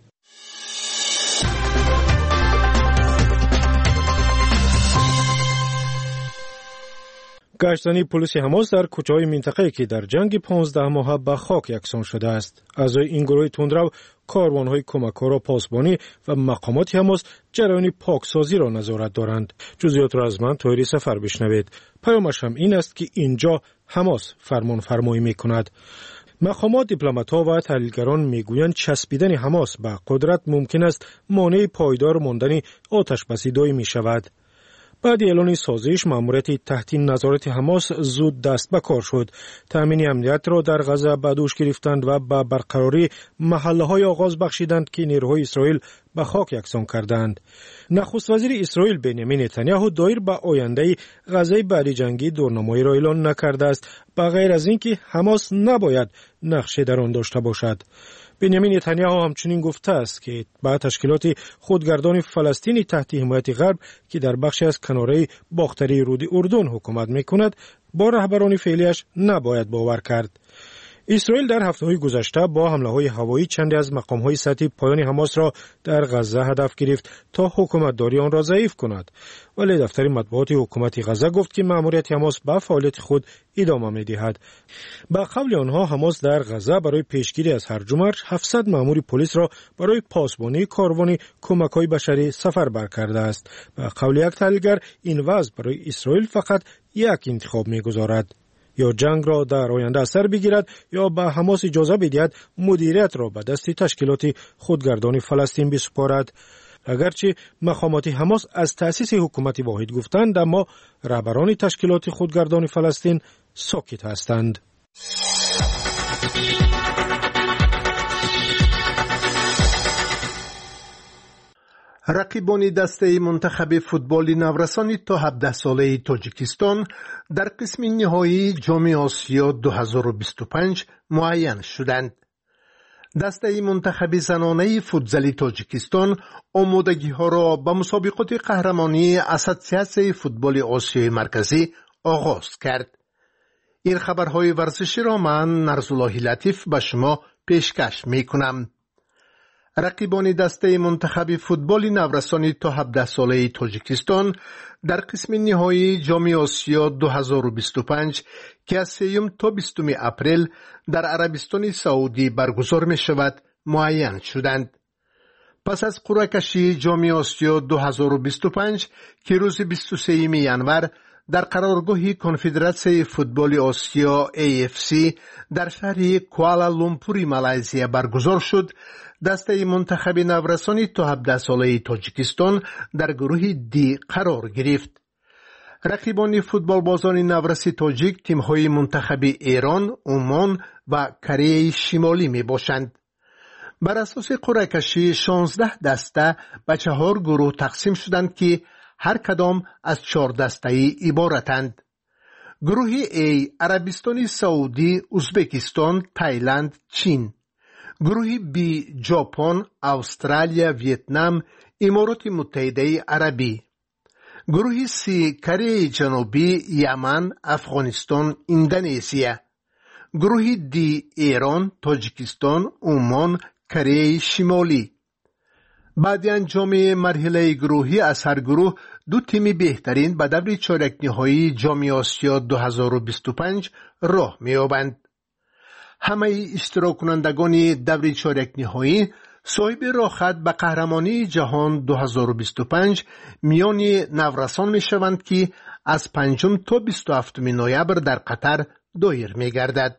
Speaker 9: گشتنی پلیس حماس در کوچه‌های منطقه‌ای که در جنگ پانزده ماهه به خاک یکسان شده است. اعضای این گروه تندرو کاروان‌های کمک‌آور پاسبانی و مقامات حماس جریان پاکسازی را نظارت دارند. جزئیات را از من طاهری سفر بشنوید. پیامش هم این است که اینجا حماس فرمان فرمایی می‌کند. مقامات، دیپلمات‌ها و تحلیلگران میگویند چسبیدن حماس به قدرت ممکن است مانع پایدار ماندن آتش بسی دائمی شود. بعد اعلان سازش، ماموریت تحت نظارت حماس زود دست به کار شد. تامین امنیت را در غزه به دوش گرفتند و به برقراری محله‌های آغاز بخشیدند که نیروهای اسرائیل به خاک یکسان کردند. نخست وزیر اسرائیل بنیامین نتانیاهو دایر به آینده غزه بعد جنگی دورنمایی را اعلان نکرده است، به غیر از اینکه حماس نباید نقشه در آن داشته باشد. بنیامین نتانیاهو همچنین گفته است که با تشکیلات خودگردان فلسطینی تحت حمایت غرب که در بخشی از کناره باختری رود اردن حکومت میکند با رهبران فعلیش نباید باور کرد. اسرائیل در هفته‌های گذشته با حمله‌های هوایی چندی از مقام‌های سطحی پایان حماس را در غزه هدف گرفت تا حکومتداری آن را ضعیف کند. ولی دفتر مطبوعات حکومت غزه گفت که مأموریت حماس به فعالیت خود ادامه می‌دهد. با قول آنها حماس در غزه برای پیشگیری از هرج و مرج هفتصد مأمور پلیس را برای پاسبانی کاروان کمک‌های بشری سفربر کرده است. با قول یک تحلیلگر این وضع برای اسرائیل فقط یک انتخاب می‌گذارد: یا جنگ را در آینده اثر بگیرد یا به حماس اجازه بدهد مدیریت را به دست تشکیلات خودگردان فلسطین بسپارد. اگرچه مقامات حماس از تأسیس حکومت واحد گفتند، اما رهبران تشکیلات خودگردان فلسطین ساکت هستند.
Speaker 19: رقیبان دسته منتخب فوتبال نورسان تا هفده ساله تاجیکستان در قسم نهایی جام آسیا دو هزار و بیست و پنج معین شدند. دسته منتخب زنانه فوتزال تاجیکستان آمادگی ها را به مسابقات قهرمانی اساسیاسیون فوتبال آسیای مرکزی آغاز کرد. این خبرهای ورزشی را من نرزالله لطیف به شما پیشکش می کنم. رقیبان دسته منتخب فوتبال نورسان تا هفده ساله تاجیکستان در قسم نهایی جام آسیا دو هزار و بیست و پنج که از سوم تا بیستم اپریل در عربستان سعودی برگزار می شود معین شدند. پس از قرعه کشی جام آسیا دو هزار و بیست و پنج که روز بیست و سوم ژانویه در قرارگاه کنفدراسیون فوتبال آسیا ای اف سی در شهر کوالالامپور مالزیا برگزار شد، دسته منتخب نورسان تا هفده ساله تاجیکستان در گروه دی قرار گرفت. رقیبان فوتبال بازان نورسی تاجیک تیم‌های منتخب ایران، عمان و کره شمالی می باشند. بر اساس قرعه کشی شانزده دسته به چهار گروه تقسیم شدند که هر کدام از چهار دسته‌ای عبارتند. گروه A عربستان سعودی، ازبکستان، تایلند، چین. گروه B ژاپن، استرالیا، ویتنام، امارات متحده عربی. گروه C کره جنوبی، یمن، افغانستان، اندونزیا. گروه D ایران، تاجیکستان، عمان، کره شمالی. بعد انجام مرحله گروهی از هر گروه دو تیم بهترین به دور چهارک نهایی جام آسیا دو هزار و بیست و پنج راه می‌یابند. همه اشتراک کنندگان دور چهارک نهایی صاحب راهخط به قهرمانی جهان دو هزار و بیست و پنج میان نورسان میشوند که از پنجم تا بیست و هفتم نوامبر در قطر دایر میگردد.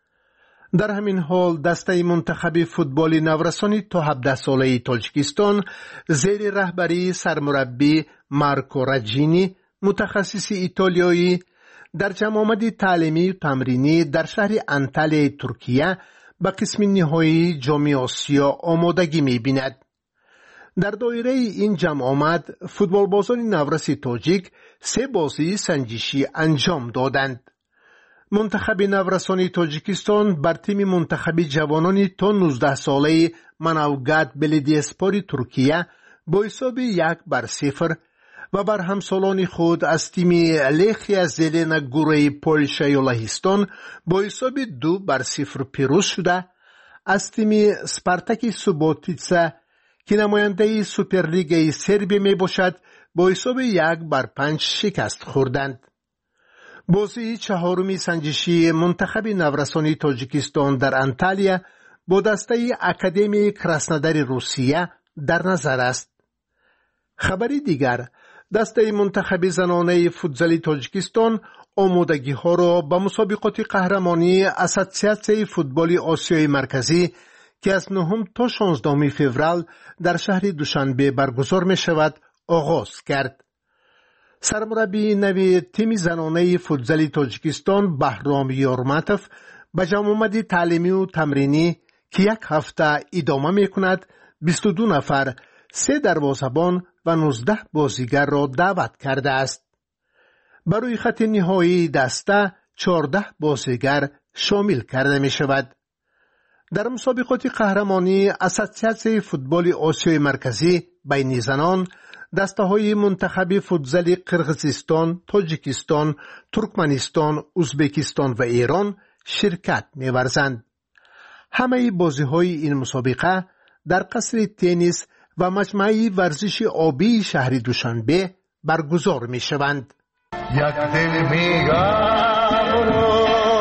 Speaker 19: در همین حال دسته منتخب فوتبال نورسان تا هفده ساله تاجیکستان زیر رهبری سرمربی مارکو راجینی، متخصص ایتالیایی، در جمع آمد تعلیمی و تمرینی در شهر انتالیا ترکیه به قسم نهایی جام آسیا آمادگی می بیند. در دایره این جمع آمد فوتبالبازان نورس تاجیک سه بازی سنجشی انجام دادند. منتخب نورسان تاجیکستان بر تیم منتخب جوانان تا نوزده ساله منوگات بلدیسپور ترکیه با حساب یک بر صفر و بر همسالان خود از تیم لخیا زلنا گوره پولشا یا لهستان با حساب دو بر صفر پیروز شده، از تیم سپارتاک سوبوتیتسا که نماینده سوپرلیگ سربی می باشد با حساب یک بر پنج شکست خوردند. بازی چهارمی سنجشی منتخب نورسان تاجیکستان در انتالیا با دسته اکادمی کراسنودار روسیه در نظر است. خبری دیگر، دسته منتخب زنانه فوتزال تاجیکستان آمادگی ها را به مسابقات قهرمانی اساسیاسیون فوتبال آسیای مرکزی که از نهم تا شانزدهم فوریه در شهر دوشنبه برگزار می شود آغاز کرد. سرمربی نوی تیم زنانه فوتزال تاجیکستان بهرام یارمتوف به جمع آمد تعلیمی و تمرینی که یک هفته ادامه می کند بیست و دو نفر، سه دروازه‌بان و نوزده بازیگر را دعوت کرده است. برای خط نهایی دسته چهارده بازیگر شامل کرده می شود. در مسابقات قهرمانی اساسیاسیون فوتبال آسیای مرکزی بین زنان، دسته های منتخب فوتزال قرقیزستان، تاجیکستان، ترکمنستان، ازبکستان و ایران شرکت می ورزند. همه بازی های این مسابقه در قصر تنیس و مجمع ورزش آبی شهر دوشنبه برگزار می شوند. یک دل میگم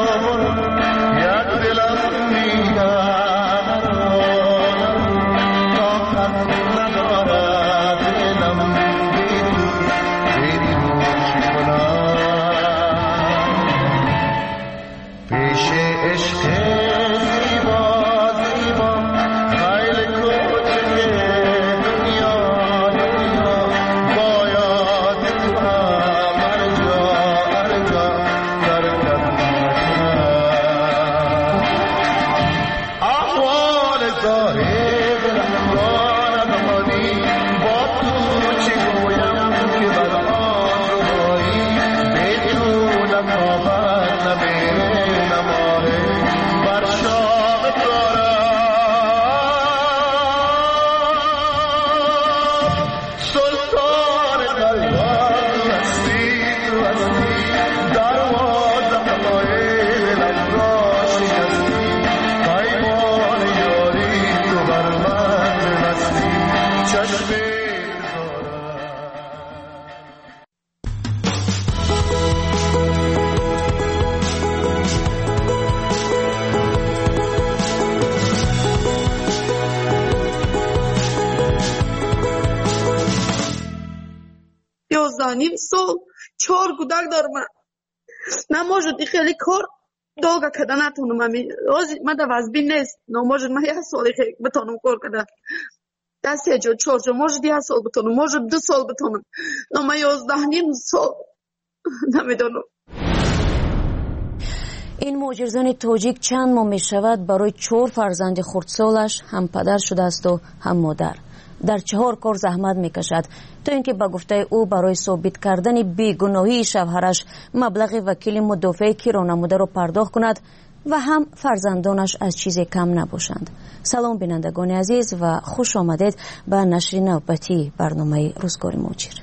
Speaker 20: ним сол чор кӯдак дорам. Наможад хеле кор долго када натонам. Мада вазбин нест, но может ма як соли битонам кор када. Да се ҷо чор ҷо может як сол битонам, может ду сол битонам. Но ма ёздаҳ ним сол намедонам.
Speaker 21: این مهاجرزن تاجیک چند ماه می شود برای چهار فرزند خردسالش هم پدر شده است و هم مادر. در چهار کار زحمت می کشد تا اینکه با گفته او برای ثابت کردن بیگناهی شوهرش مبلغ وکیل مدافع کیرانموده را پرداخت کند و هم فرزندانش از چیز کم نباشند. سلام بینندگان عزیز و خوش آمدید به نشر نوبتی برنامه روزگار مهاجر.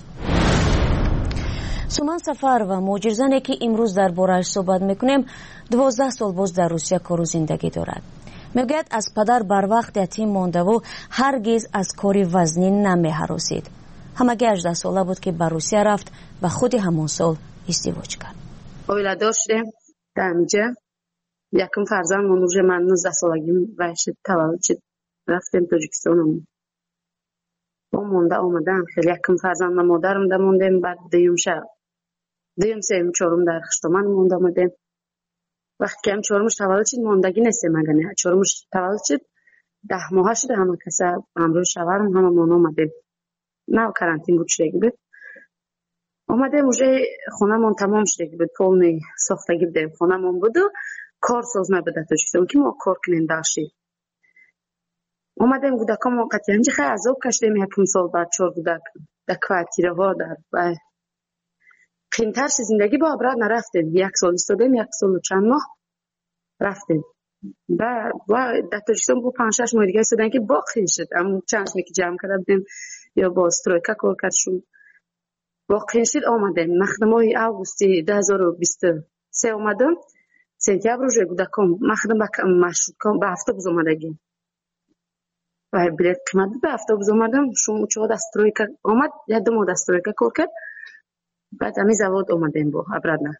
Speaker 21: سومن سفر و مهاجرزنی که امروز در بارش صحبت میکنیم دوازده سال باز در روسیه کار و زندگی دارد. میگوید از پدر بر وقت یتیم مانده و هرگز از کاری وزنی نمی‌هراسید. همگی هجده ساله بود که به روسیه رفت و خود همون سال ازدواج کرد.
Speaker 20: اویلا داشتیم در اینجا یکم فرزند منوژه من نوزده سالگیم وحشت تولد شد رفتیم تاجیکستان. با مونده آمدم خیلی یکم فرزند و مادرم در موندیم. بعد دیوم شب دیوم سیم چهارم در خشتمان مونده آمدیم. وقتی که هم چهارمش تولد شد ماندگی نستیم اگه چهارمش تولد شد ده ماه شده همه کسی امروز شوهرم همه مانا آمدیم. نه کرانتین بود شده بود آمدیم اوجه خونه من تمام شده بود پولنی ساختگی بودیم خونه من بود و کار ساز نبوده تاجیکستان که ما کار کنیم داشتیم. اومدیم کودکام وقتی اینجا خیلی عذاب کشیدیم یکم سال بعد چهار کودک در کوارتیره ها در و قیمتر زندگی با ابراد نرفتیم. یک سال ایستادیم، یک سال و چند ماه رفتیم و و در تاجیکستان با پنج شش ماه دیگه ایستادیم که باقی شد. اما چند می که جمع کرده بودیم یا با استرویکا کار کردشون باقی شد. آمدیم مخدمای آگوستی دو هزار و بیست و سه اومدم. سپتامبر روز کودکام مخدم با مشروط کام به اتوبوس اومدگیم و بلیط قیمت به اتوبوس اومدم. شما چه دسترویکا اومد یا دو ماه دسترویکا کار کرد. بعد همی زواد اومدیم با ابرادنا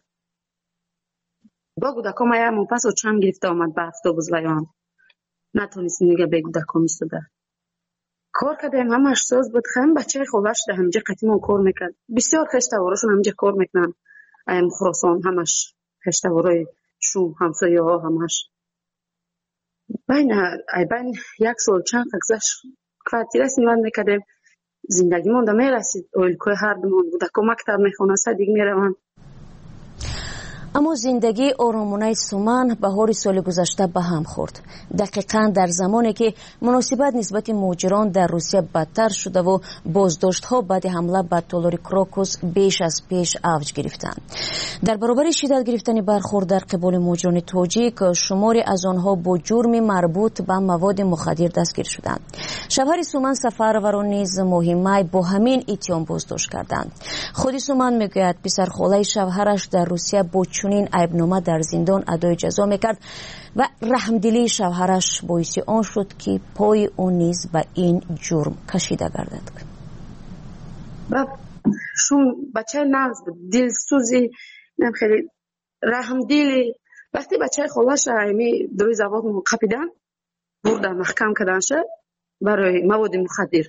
Speaker 20: با کودکام یا من پس و چند گرفته اومد به اتوبوس و یا نتونستیم دیگه به کودکام ایستاده کار کردیم. همش ساز بود. خیلی بچه خوبش ده همینجا قطیمون کار میکرد. بسیار خشتوارشون همینجا کار میکنن. ایم خراسان همش خشتوارای شو همسایه ها همش بین ای بین یک سال چند گذشت کوارتیره سیمان میکردیم. زندگی من دم میرسید. اولکوی هر دومون بود. مکتب میخونه دیگه میروم.
Speaker 21: اما زندگی آرامانه سومن بهار سال گذشته به هم خورد. دقیقاً در زمانی که مناسبت نسبت مهاجران در روسیه بدتر شده و بازداشت‌ها بعد حمله به تالار کراکوس بیش از پیش اوج گرفتند. در برابر شدت گرفتن برخورد در قبال مهاجران تاجیک، شماری از آنها با جرم مربوط به مواد مخدر دستگیر شدند. شوهر سومن سفروران نیز مهمه با همین اتهام بازداشت کردند. خود سومن میگوید پسرخاله شوهرش در روسیه با چنین عیبنامه در زندان ادای جزا میکرد و رحمدلی شوهرش باعث آن شد که پای او نیز به این جرم کشیده گردد.
Speaker 20: شون بچه ناز بود، دلسوزی، نم خیلی رحمدلی. وقتی بچه خالش همی دوی زواد قپیدن بردن محکم کردن شد برای مواد مخدر.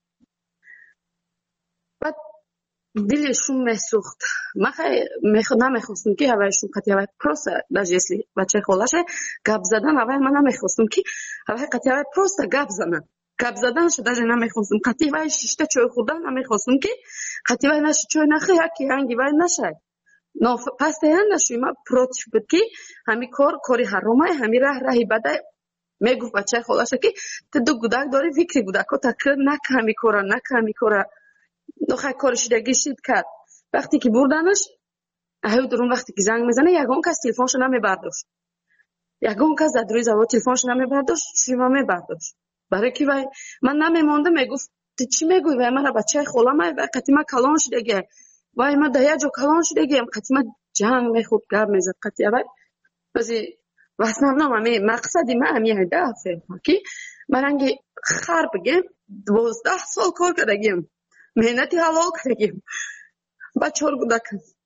Speaker 20: بعد دلشون میسوخت. من خیلی نمیخواستم که هوایشون قطعی هوای پروست داشت اصلی بچه خالش گپ زدن هوای من نمیخواستم که هوای قطعی هوای پروست گپ زدن گپ زدن شد داشت نمیخواستم قطعی هوای ششته چوی خوردن نمیخواستم که قطعی هوای نشد چوی نخی هکی هنگی هوای نشد ناف پس دیان نشوی ما پروتش بود که همی کار کاری حرامه همی راه راهی بده میگفت بچه خالش که تو دو گودک داری فکری گودک ها تکرر نک همی کارا نک همی کارا نخواه کارش دگیشید کرد. وقتی که بردنش اهو درون وقتی که زنگ میزنه یگان کس تلفنشو نمیبرداشت. یگان کس در روی زواد تلفنشو نمیبرداشت. شیما میبرداشت. برای که وای من نمیموندم میگفت تو چی میگوی وای من بچه خالم وای قطیما کلان شدگه وای من ده جو کلان شدگه قطیما جنگ میخود گرد میزد قطیما وای بازی واسنام نمی مقصدی من همیه هدفه که من انگی خر بگم دوازده سال کار کردگیم مهنتی حلال کردگیم با چهار گودک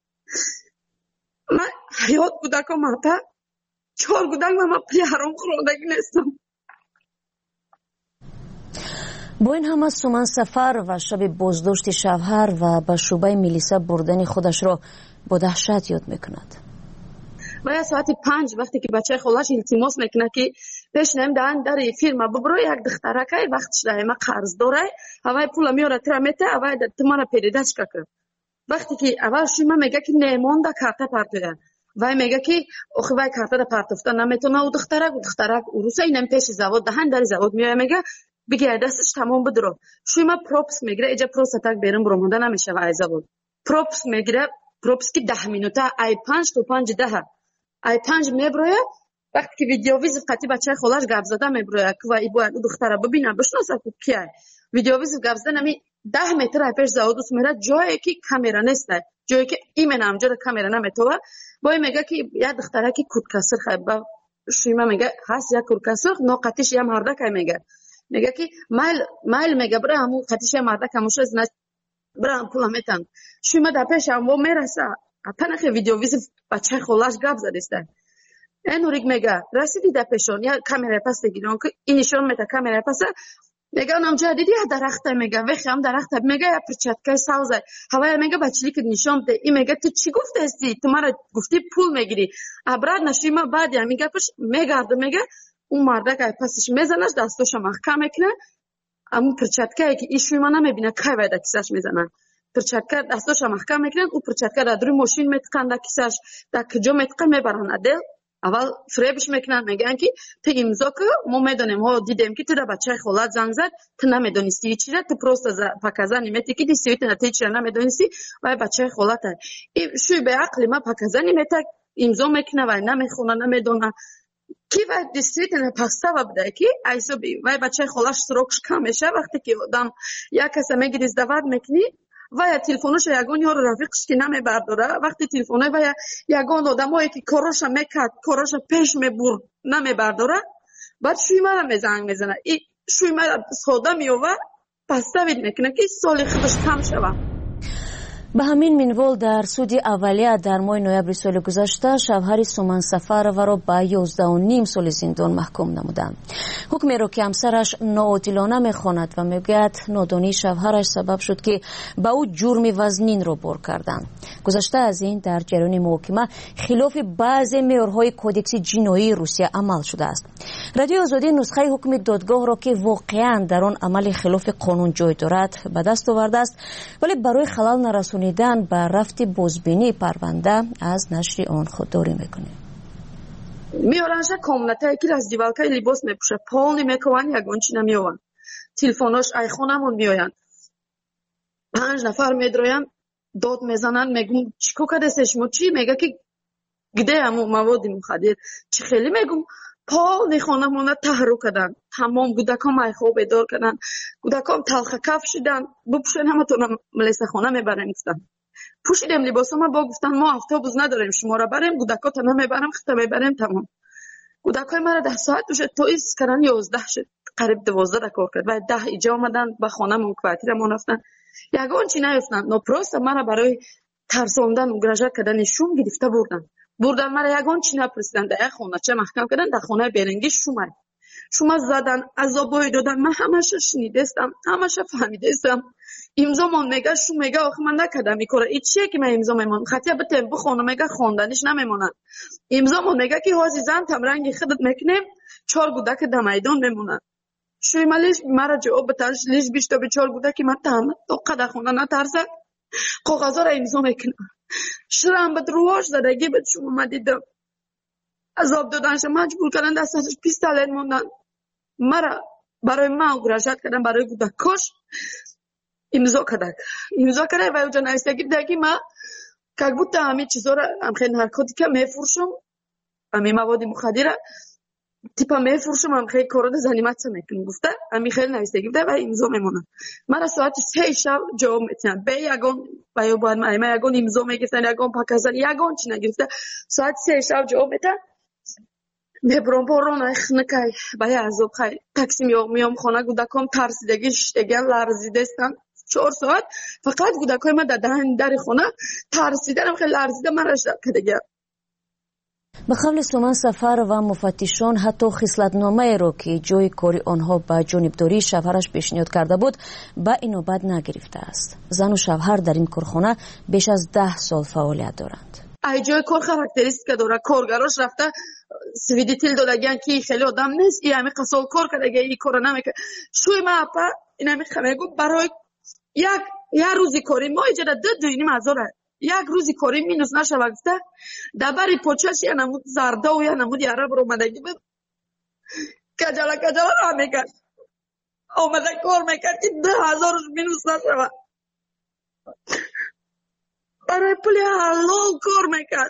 Speaker 20: من حیات گودک ها ماتا چهار گودک من پی حرام خوردگی نیستم.
Speaker 21: با این همه سومن سفر و شب بازداشت شوهر و به شعبه میلیسا بردن خودش را با دهشت یاد میکند.
Speaker 20: و ساعت پنج وقتی که بچه خالش التماس میکنه که پیش نیم دهن در فیرما ببرو یک دخترکه وقتش ده ما قرض داره هوای پول میاره ترمته هوای تمام پیداش کرد. وقتی که اول شما میگه که نمونده کارت پارتویا وای میگه که اخی وای کارت پارتوفتا نمیتونه او دخترک او دخترک روسا اینم پیش زواد دهن در زواد میاد میگه بگه دستش تمام بدرو شما پروپس میگیره اینجا پروستاتاک بیرون برمونده نمیشه وای زواد پروپس میگیره پروپس که ده مینوته ای پنج تو پنج ده ای پنج میبروه وقتی که ویدیو ویز قطعی بچه خالش گپ زده میبروه که وای باید دختره ببینه بشناسه که کیه ویدیو ویز گپ زده نمی ده متر پیش زوادوس میره جایی که کامera نیست جایی که ایمنم جور کامera نمیتوه وای میگه که یا دختره که کودکسر خیبه شیما میگه هست یا کودکسر ناقتیش یا مرده که میگه میگه که مایل مایل میگه برای همون قتیش یا مرده که مشه از برای هم پول میتن شیما در پیش هم و میرسه پنخ ویدیو ویز بچه خالش گپ زده این اوریک میگه رسیدی در پیشون یا کامera پس بگیرن که اینشون میته کامera پس میگه اونم جدیدی درخت میگه وقتی هم درخت میگه یا پرچتکای سوزه هوای میگه بچلی که نشون ده این میگه تو چی گفته هستی تو مرا گفتی پول میگیری ابراد نشیما بعد یا میگه پش میگرد میگه اون مرده که پسش میزنش دستوش محکم میکنه اما پرچتکای که ایشوی ما نمیبینه که وایده کیسش میزنن پرچتکا دستوش محکم میکنن او پرچتکا در روی ماشین میتقن در کیسش در کجا میتقن میبرن ادل اول فریبش میکنن میگن که تو امضا که ما میدونیم ها دیدیم که تو در بچه خالت زنگ زد تو نمیدونستی چی را تو پروست پاکازا نمیتی که دیستی تو نتی چی را نمیدونستی و بچه خالت شوی به عقل ما پاکازا نمیتا امضا میکنه و نمیخونه نمیدونه کی و действительно постава بده که ایسو بی و بچه خالش سروکش کم میشه وقتی که آدم یک کسی میگیری ازدواج میکنی و یا تلفنش یگان یار رفیقش که نمیبرداره وقتی تلفنه و یگان آدمایی که کارش میکرد کارش پیش میبرد نمیبرداره بعد شوی مرا میزنگ میزنه این شوی مرا سودا میوه پستاوید میکنه که سالی خودش کم شوه.
Speaker 21: به همین منوال در سودی اولیه در ماه نوامبر سال گذشته شوهر سومن سفرова را به یازده و نیم سال زندان محکوم نمودند. حکمی را که همسرش ناعادلانه میخواند و میگوید نادانی شوهرش سبب شد که به او جرم وزنین را بار کردند. گذشته از این در جریان محاکمه خلاف بعضی معیارهای کودکس جنایی روسیه عمل شده است. رادیو آزادی نسخه حکم دادگاه را که واقعا در آن عمل خلاف قانون جای دارد به دست آورده است ولی برای خلل نرسانی دیدن به رفت بازبینی پرونده از نشر آن خودداری میکنه.
Speaker 20: میارنشه کامنته که از دیوالکای لباس میپوشه پال نمیکوان یگان چی نمیوان تلفناش ایخونمون میآیند پنج نفر میدروین داد میزنن میگم چیکو کردش مو چی میگه که گده همو مواد مخدر چی خیلی میگم پال نخونمون تحرک کردن تمام گودکام ایخو بیدار کردن گودکام تلخ کف شدن بپوشن همتون ملیسه خونه میبرن گفتن پوشیدم لباسم با گفتن ما اتوبوس نداریم شما را بریم گودکات نمیبرم خطه میبریم تمام گودکای مرا ده ساعت دوشه تو ایست کردن یازده شد قریب دوازده کار کرد و ده ایجا آمدن به خانه من کوارتیرمون رفتن یگان چی نیفتن نپروست مرا برای ترساندن و گرجت کردن شوم گرفته بردن بردن مرا یگان چی نپرسیدن در خونه چه محکم کردن در خونه برنگی شوم شما زدن عذابای دادن من همش شنیدستم همش فهمیدستم امضا من میگه شو میگه آخه من نکردم این کارو این چیه که من امضا میمونم خطی به تمبو خونه میگه خواندنش نمیمونن امضا من میگه که عزیزان تم رنگ خودت میکنیم چهار گودک در میدان میمونن شوی مالیش مرا جواب بتاش لیش بیشتر به چهار گودک من تام تو قد خونه نترسه کاغذا را امضا میکنم شرم بد روش زدگی به شما من دیدم عذاب دادنش مجبور کردن دستش پیستالت موندن مرا برای ما گرجت کردن برای گودکش امضا کردن امضا کردن و اوجا نایستگی دیگه ما که بوده همه چیزا را هم خیلی نارکوتیکا میفروشم همه مواد مخدر تیپا میفروشم هم خیلی کارو زنیمت میکنم گفته همه خیلی نایستگی بوده و امضا میمونن مرا ساعت سه شب جواب میتونم به یگان و یا باید ما یگان امضا میگفتن یگان پاکازن یگان چی نگرفته ساعت سه شب جواب میتونم نبرم برون ایخ نکای بای عذاب خیلی تاکسی میام میام خانه گودکام ترسیدگی شدگی لرزیدستن چهار ساعت فقط گودکای من در دهن در خانه ترسیدن خیلی لرزیده من رشد کردگی.
Speaker 21: به قول سومن سفر و مفتشان حتی خصلتنامه را که جای کاری آنها به جانبداری شوهرش پیشنهاد کرده بود به این نوبت نگرفته است. زن و شوهر در این کارخانه بیش از ده سال فعالیت دارند.
Speaker 20: ای جای کار خاراکتریستیک داره کارگراش رفته سویدیتیل دادگیان که خیلی آدم نیست این همه قصال کار کرده این کارو نمیکنه شوی ما اپا این همه خمیگو برای یک یک روزی کاری ما ایجاده دو دوینیم هزاره یک روزی کاری مینوس نشه وقته دبری پوچش یا نمود زرده و یا نمود یاره برو مدگی بود کجالا کجالا را میکرد آمده کار میکرد که ده هزارش مینوس نشه برای پولی حلال کار میکرد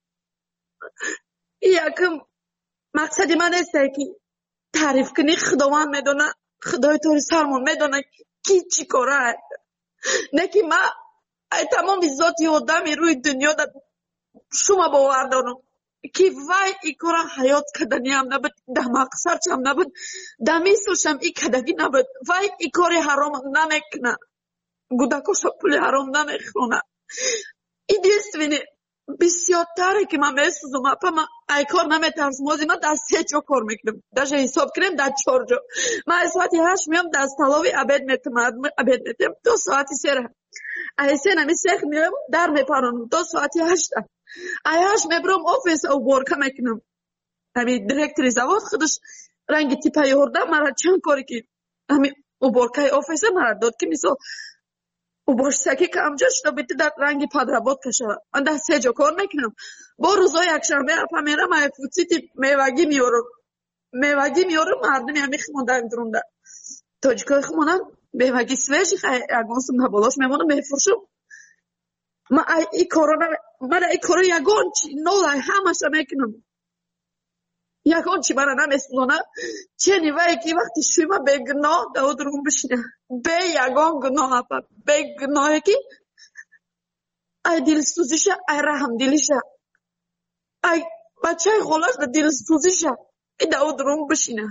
Speaker 20: یکم مقصدی من است که تعریف کنی خداوند میدونه خدای توری سرمون میدونه کی چی کاره نه که من تمام ذاتی آدمی روی دنیا در شما باور دارم که وای ای کاره حیات کدنی هم نبود ده مقصد هم نبود ده میسوش هم ای کدگی نبود وای ای کاری حرام نمیکنه گودکوش پولی حرام نمیخونه این دیست بینی بسیارتره که من میسوزم اپا من ای کار نمیترسم موزی من دست سه جا کار میکنم داشت حساب کنم در چهار جا من ای ساعتی هشت میام دست تلاوی عبید میتم عبید میتم دو ساعتی سره ای سه نمی سیخ میام در میپرانم دو ساعتی هشتم ای هشت میبرم آفیس او بارکه میکنم همی دیرکتری زواد خودش رنگ تیپه یورده مرا چند کاری که همی او بارکه آفیس مرا داد که مثل
Speaker 2: уборщицаки камҷо шуда бити дар ранги падрабод кашава. Ман дар се ҷо кор мекунам. Бо рӯзҳои якшанбе апа мерам айфуцити мевагӣ меёрам. Мевагӣ меёрам мардуми ами химондан дурунда. Тоҷикои химонан мевагӣ свежи ягон сум на болош мемонам мефурӯшам. Ман ай корона ман ай кора ягон чи нолай ҳамаша мекунам. ягон чи мана намесулона чени вае ки вақти шуйма бегуноҳ давудургум бишина бе ягон гуноҳ апа бегуноҳе ки ай дилсӯзиша ай раҳмдилиша ай бачаи холаш да дилсӯзиша и давудургум бишина.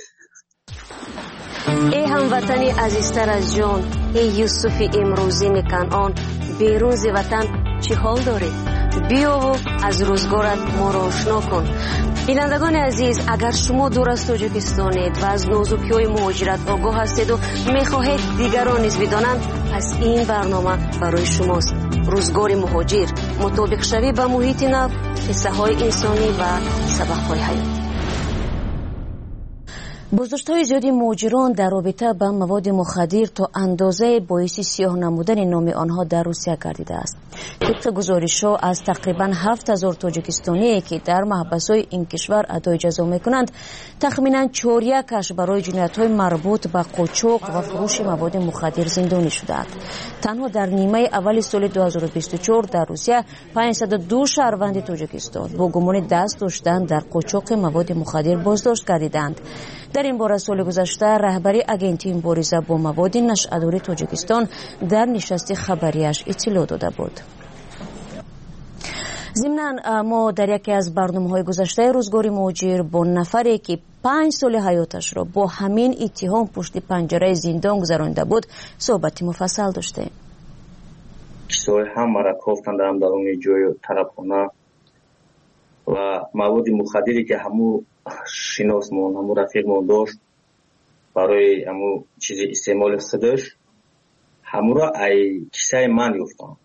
Speaker 21: ای هموطنی عزیزتر از جان، ای یوسف امروزی کنعان، بیرون ز وطن چی حال داری؟ بیا و از روزگارت ما را آشنا کن. بینندگان عزیز، اگر شما دور از تاجیکستانید و از نازکی‌های مهاجرت آگاه هستید و می‌خواهید دیگران نیز بدانند، پس این برنامه برای شماست. روزگار مهاجر، مطابق شوی با محیط نو، قصه‌های انسانی و سبق‌های حیاتی. بازداشت‌های زیادی مهاجران در رابطه با مواد مخدر تا اندازه باعث سیاه نمودن نام آنها در روسیه گردیده است. طبق گزارش‌ها از تقریباً هفت هزار تاجیکستانی که در محبس‌های این کشور ادای جزا می‌کنند، تخمیناً چهار یکش برای جنایت‌های مربوط به قاچاق و فروش مواد مخدر زندانی شده‌اند. تنها در نیمه اول سال دو هزار و بیست و چهار در روسیه پانصد و دو شهروند تاجیکستان با گمان دست داشتن در قاچاق مواد مخدر بازداشت گردیدند. در این باره سال گذشته رهبری اگنتی مبارزه با مواد نشأه‌داری تاجیکستان در نشست خبریش اطلاع داده بود. ضمناً ما در یکی از برنامه‌های گذشته روزگار مهاجر با نفری که پنج سال حیاتش را با همین اتهام پشت پنجره زندان گذرانده بود صحبت مفصل داشتیم.
Speaker 22: کسای هم مرا گفتند در درون جای طرفخانه و مواد مخدری که همو شناسمون همو رفیقمون داشت برای همو چیز استعمال خودش همو را ای کیسه من یافتن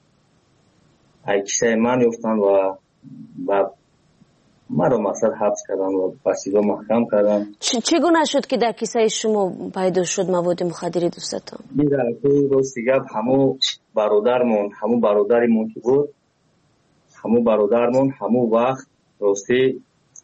Speaker 22: ای کیسه من یافتن و و مرا مقصد حبس کردن و بسیار محکم کردن.
Speaker 21: چگونه شد که در کیسه شما پیدا شد مواد مخدری دوستتون؟
Speaker 22: در راستی گپ همو برادرمون همو برادریمون که بود همو برادرمون همو وقت راستی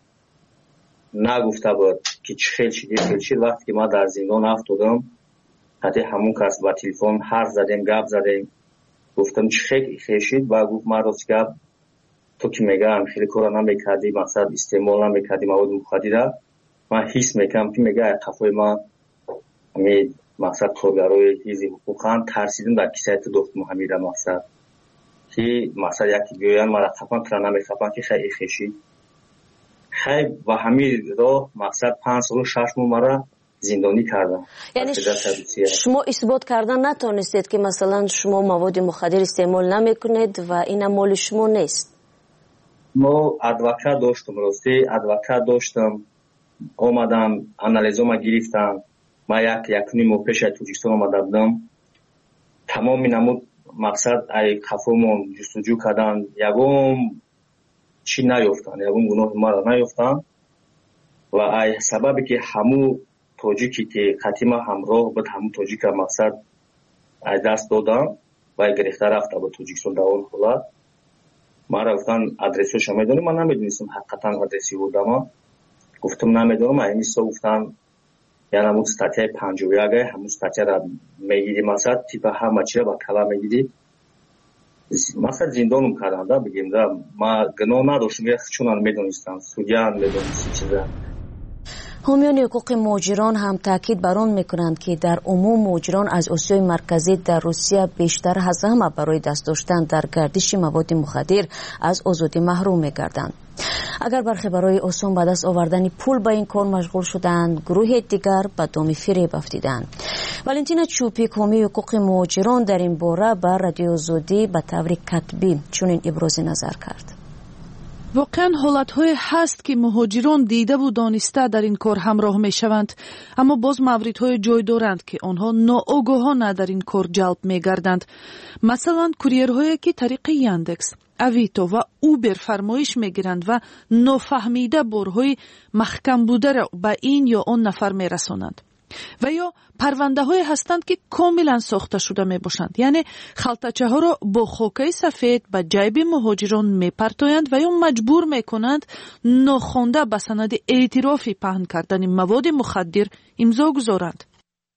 Speaker 22: نگفته بود که چه خیلی چیزی خیلی چیز وقتی که ما در زندان افتادم حتی همون کس با تلفن حرف زدیم گپ زدیم گفتم چه خیلی خیلی شید و گفت ما راست گپ تو که میگم خیلی کارا نمیکردی مقصد استعمال نمیکردی مواد مخدر من حس میکنم که میگه قفای ما همین مقصد کارگرای حزب حقوقا ترسیدم در کیسه تو دختم همین را مقصد که مقصد یکی بیاین مرا خفن کرا نمیخفن که خیلی خیلی شید خیلی و همین راه مقصد پنج سال و شش ماه مرا زندانی کردن.
Speaker 21: یعنی شما اثبات کردن نتونستید که مثلا شما مواد مخدر استعمال نمیکنید و این مال شما نیست؟
Speaker 22: ما ادوکات داشتم راستی ادوکات داشتم آمدم انالیزوما گرفتم ما یک یک نیم پیش تاجیکستان آمده بودم تمام نمود مقصد ای کفومون جستجو کردن یگم چی نیافتن یگم گناه ما را نیافتن و ای سببی که همو تاجیکی که قطیما همراه بود همو تاجیک مقصد ای دست دادن و گرفته رفته به تاجیکستان در اون حالت ما رفتن ادرسش میدونی من نمیدونستم حقیقتا ادرسی بودم گفتم نمیدونم این سو گفتن یعنی همون استاتیای پنجاه و یک همون استاتیا را میگیری مثلا تیپ همه چی را با کلا میگیری مثلا زندانم کردن دا بگیم دا ما گناه نداشتم یک چون میدونستم سودیا میدونستم چیزا.
Speaker 21: حامیان حقوق مهاجران هم تاکید بر آن میکنند که در عموم مهاجران از آسیای مرکزی در روسیه بیشتر از همه برای دست داشتن در گردش مواد مخدر از آزادی محروم میگردند. اگر برخی برای آسان به دست آوردن پول به این کار مشغول شدند، گروه دیگر به دام فریب افتیدند. والنتینا چوپیک حامی حقوق مهاجران در این باره به رادیو آزادی به طور کتبی چنین ابراز نظر کرد.
Speaker 7: واقعا حالتهای هست که مهاجران دیده و دانسته در این کار همراه می شوند، اما باز موردهای جای دارند که آنها ناآگاهانه در این کار جلب می گردند. مثلا کوریرهایی که طریق یاندکس، اویتو و اوبر فرمایش می گیرند و نافهمیده بارهای محکم بوده را به این یا آن نفر می رسانند. و یا پرونده های هستند که کاملا ساخته شده می باشند، یعنی خلطچه ها را با خاکه سفید به جیب مهاجران می پرتایند و یا مجبور می کنند ناخوانده به سند اعترافی پهن کردن مواد مخدر امضا گذارند.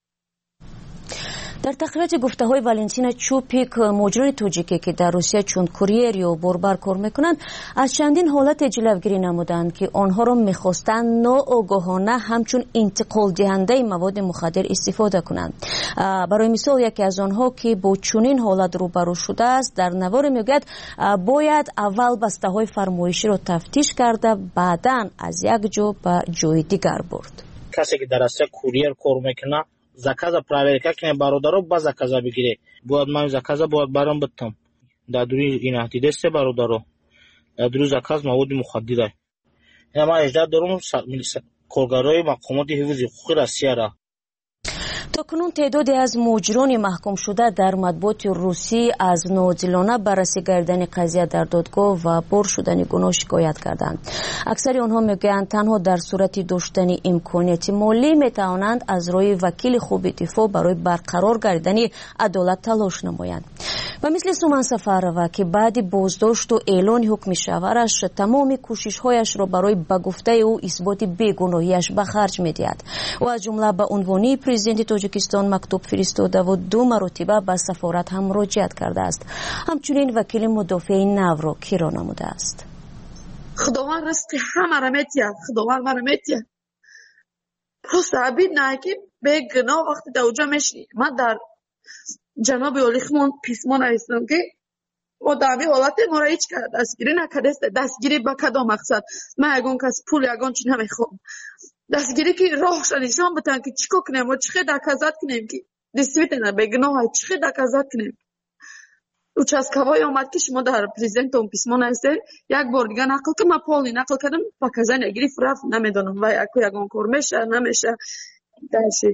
Speaker 21: در تقریبات گفته های والنتینا چوپیک، مهاجران تاجیکی که در روسیه چون کوریر یا بربر کار میکنند، از چندین حالت جلوگیری نمودند که آنها را میخواستند ناآگاهانه همچون انتقال دهنده مواد مخدر استفاده کنند. برای مثال یکی از آنها که با چنین حالت روبرو شده است در نوار میگوید باید اول بسته های فرمایشی را تفتیش کرده بعداً از یک جا به جای دیگر برد.
Speaker 3: کسی که در روسیه کوریر کار میکنه заказа проверка کنه برادرو با заказа بگیره باید من заказа باید برام بتم در دوری این اهدیده سه برادرو در دوری заказ مواد مخدره اینا ما اجازه دارم کارگرای مقامات حفظ حقوق روسیه را.
Speaker 21: تاکنون تعدادی از مهاجران محکوم شده در مطبوعات روسی از ناعادلانه بررسی کردن قضیه در دادگاه و بر شدن گناه شکایت کردند. اکثر آنها میگویند تنها در صورت داشتن امکانیت مالی میتوانند از روی وکیل خوب دفاع برای برقرار کردن عدالت تلاش نمایند. و مثل سومن سفرова که بعد بازداشت و اعلان حکم شوهرش تمام کوشش‌هایش را برای به گفته او اثبات بیگناهیش به خرج می‌دهد و از جمله به عنوان پرزیدنت تاجیکستان مکتوب فرستاده و دو مرتبه به سفارت هم مراجعت کرده است. همچنین وکیل مدافع نو را کرا نموده است.
Speaker 2: خداوند رزق همه را می‌دهد، خداوند ما را می‌دهد. پس عبید نه که بیگناه وقتی در اونجا میشی. من در جناب اولیخمون پیسمان هستم که و دامی حالت ما را هیچ کرد دستگیری نکرده است. دستگیری به کدام مقصد؟ من یگان کس پول یگان چی نمیخوام. دستگیری که راهش نشان بدن که چیکار کنیم و چی دکازات کنیم که دیسپیتنا بگناه چی دکازات کنیم. участковой آمد که شما در پرزیدنت اون پیسمان هستین یک بار دیگه نقل که من پولی نقل کردم پاکازن نگیری فرف نمیدونم و یک یگان کار میشه نمیشه درشی.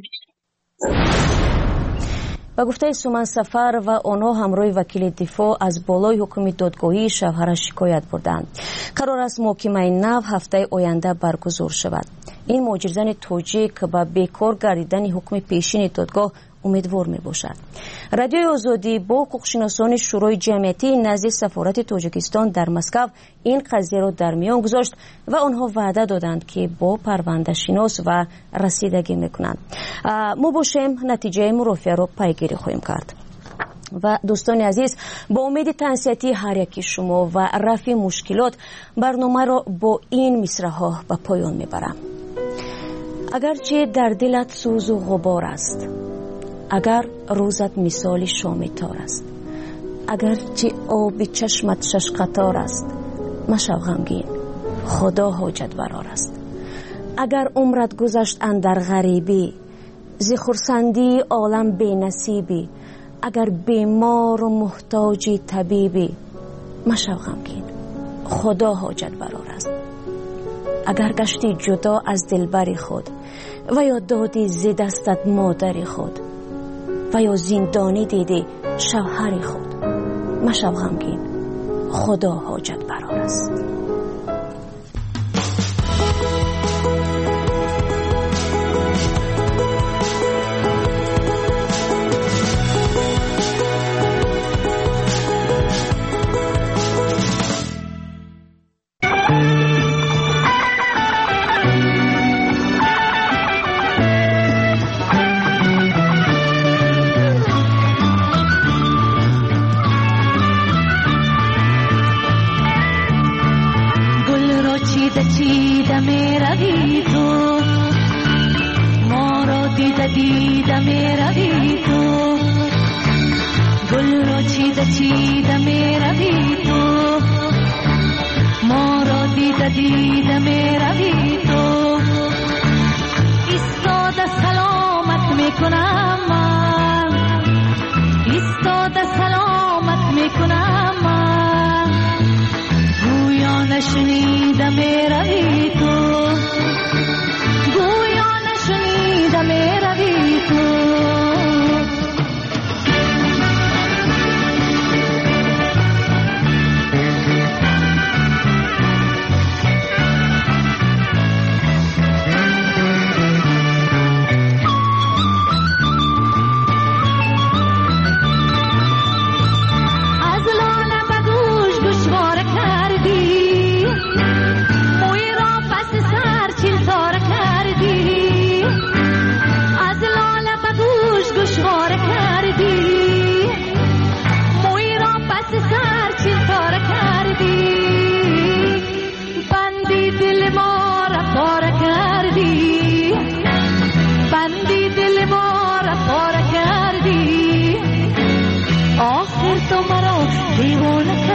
Speaker 21: با گفته سومن سفر و آنها همراه وکیل دفاع از بالای حکم دادگاهی شوهرش شکایت بردند. قرار است محاکمه نو هفته آینده برگزار شود. این مهاجر تاجیک با بیکار گردیدن حکم پیشین دادگاه امیدوار می باشد. رادیوی آزادی با حقوقشناسان شورای جمعیتی نزد سفارت تاجیکستان در مسکو این قضیه را در میان گذاشت و آنها وعده دادند که با پرونده شناس و رسیدگی میکنند. ما باشیم نتیجه مرافعه را پیگیری خواهیم کرد. و دوستان عزیز، با امید تنصیحاتی هر یکی شما و رفع مشکلات برنامه را با این مصرع‌ها به پایان میبرم. اگرچه در دلت سوز و غبار است، اگر روزت مثال شام تار است، اگرچه آب چشمت شش قطار است، مشو غمگین، خدا حاجت برار است. اگر عمرت گذشت اندر غریبی، ز خرسندی عالم بی نصیبی، اگر بیمار و محتاجی طبیبی، مشو غمگین، خدا حاجت برار است. اگر گشتی جدا از دلبری خود و یا دادی ز دستت مادری خود و یا زندانی دیدی شوهری خود، مشو غمگین، خدا حاجت برار است.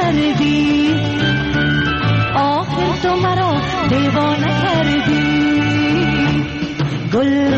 Speaker 15: کردی آخر تو مرا دیوانه کردی گل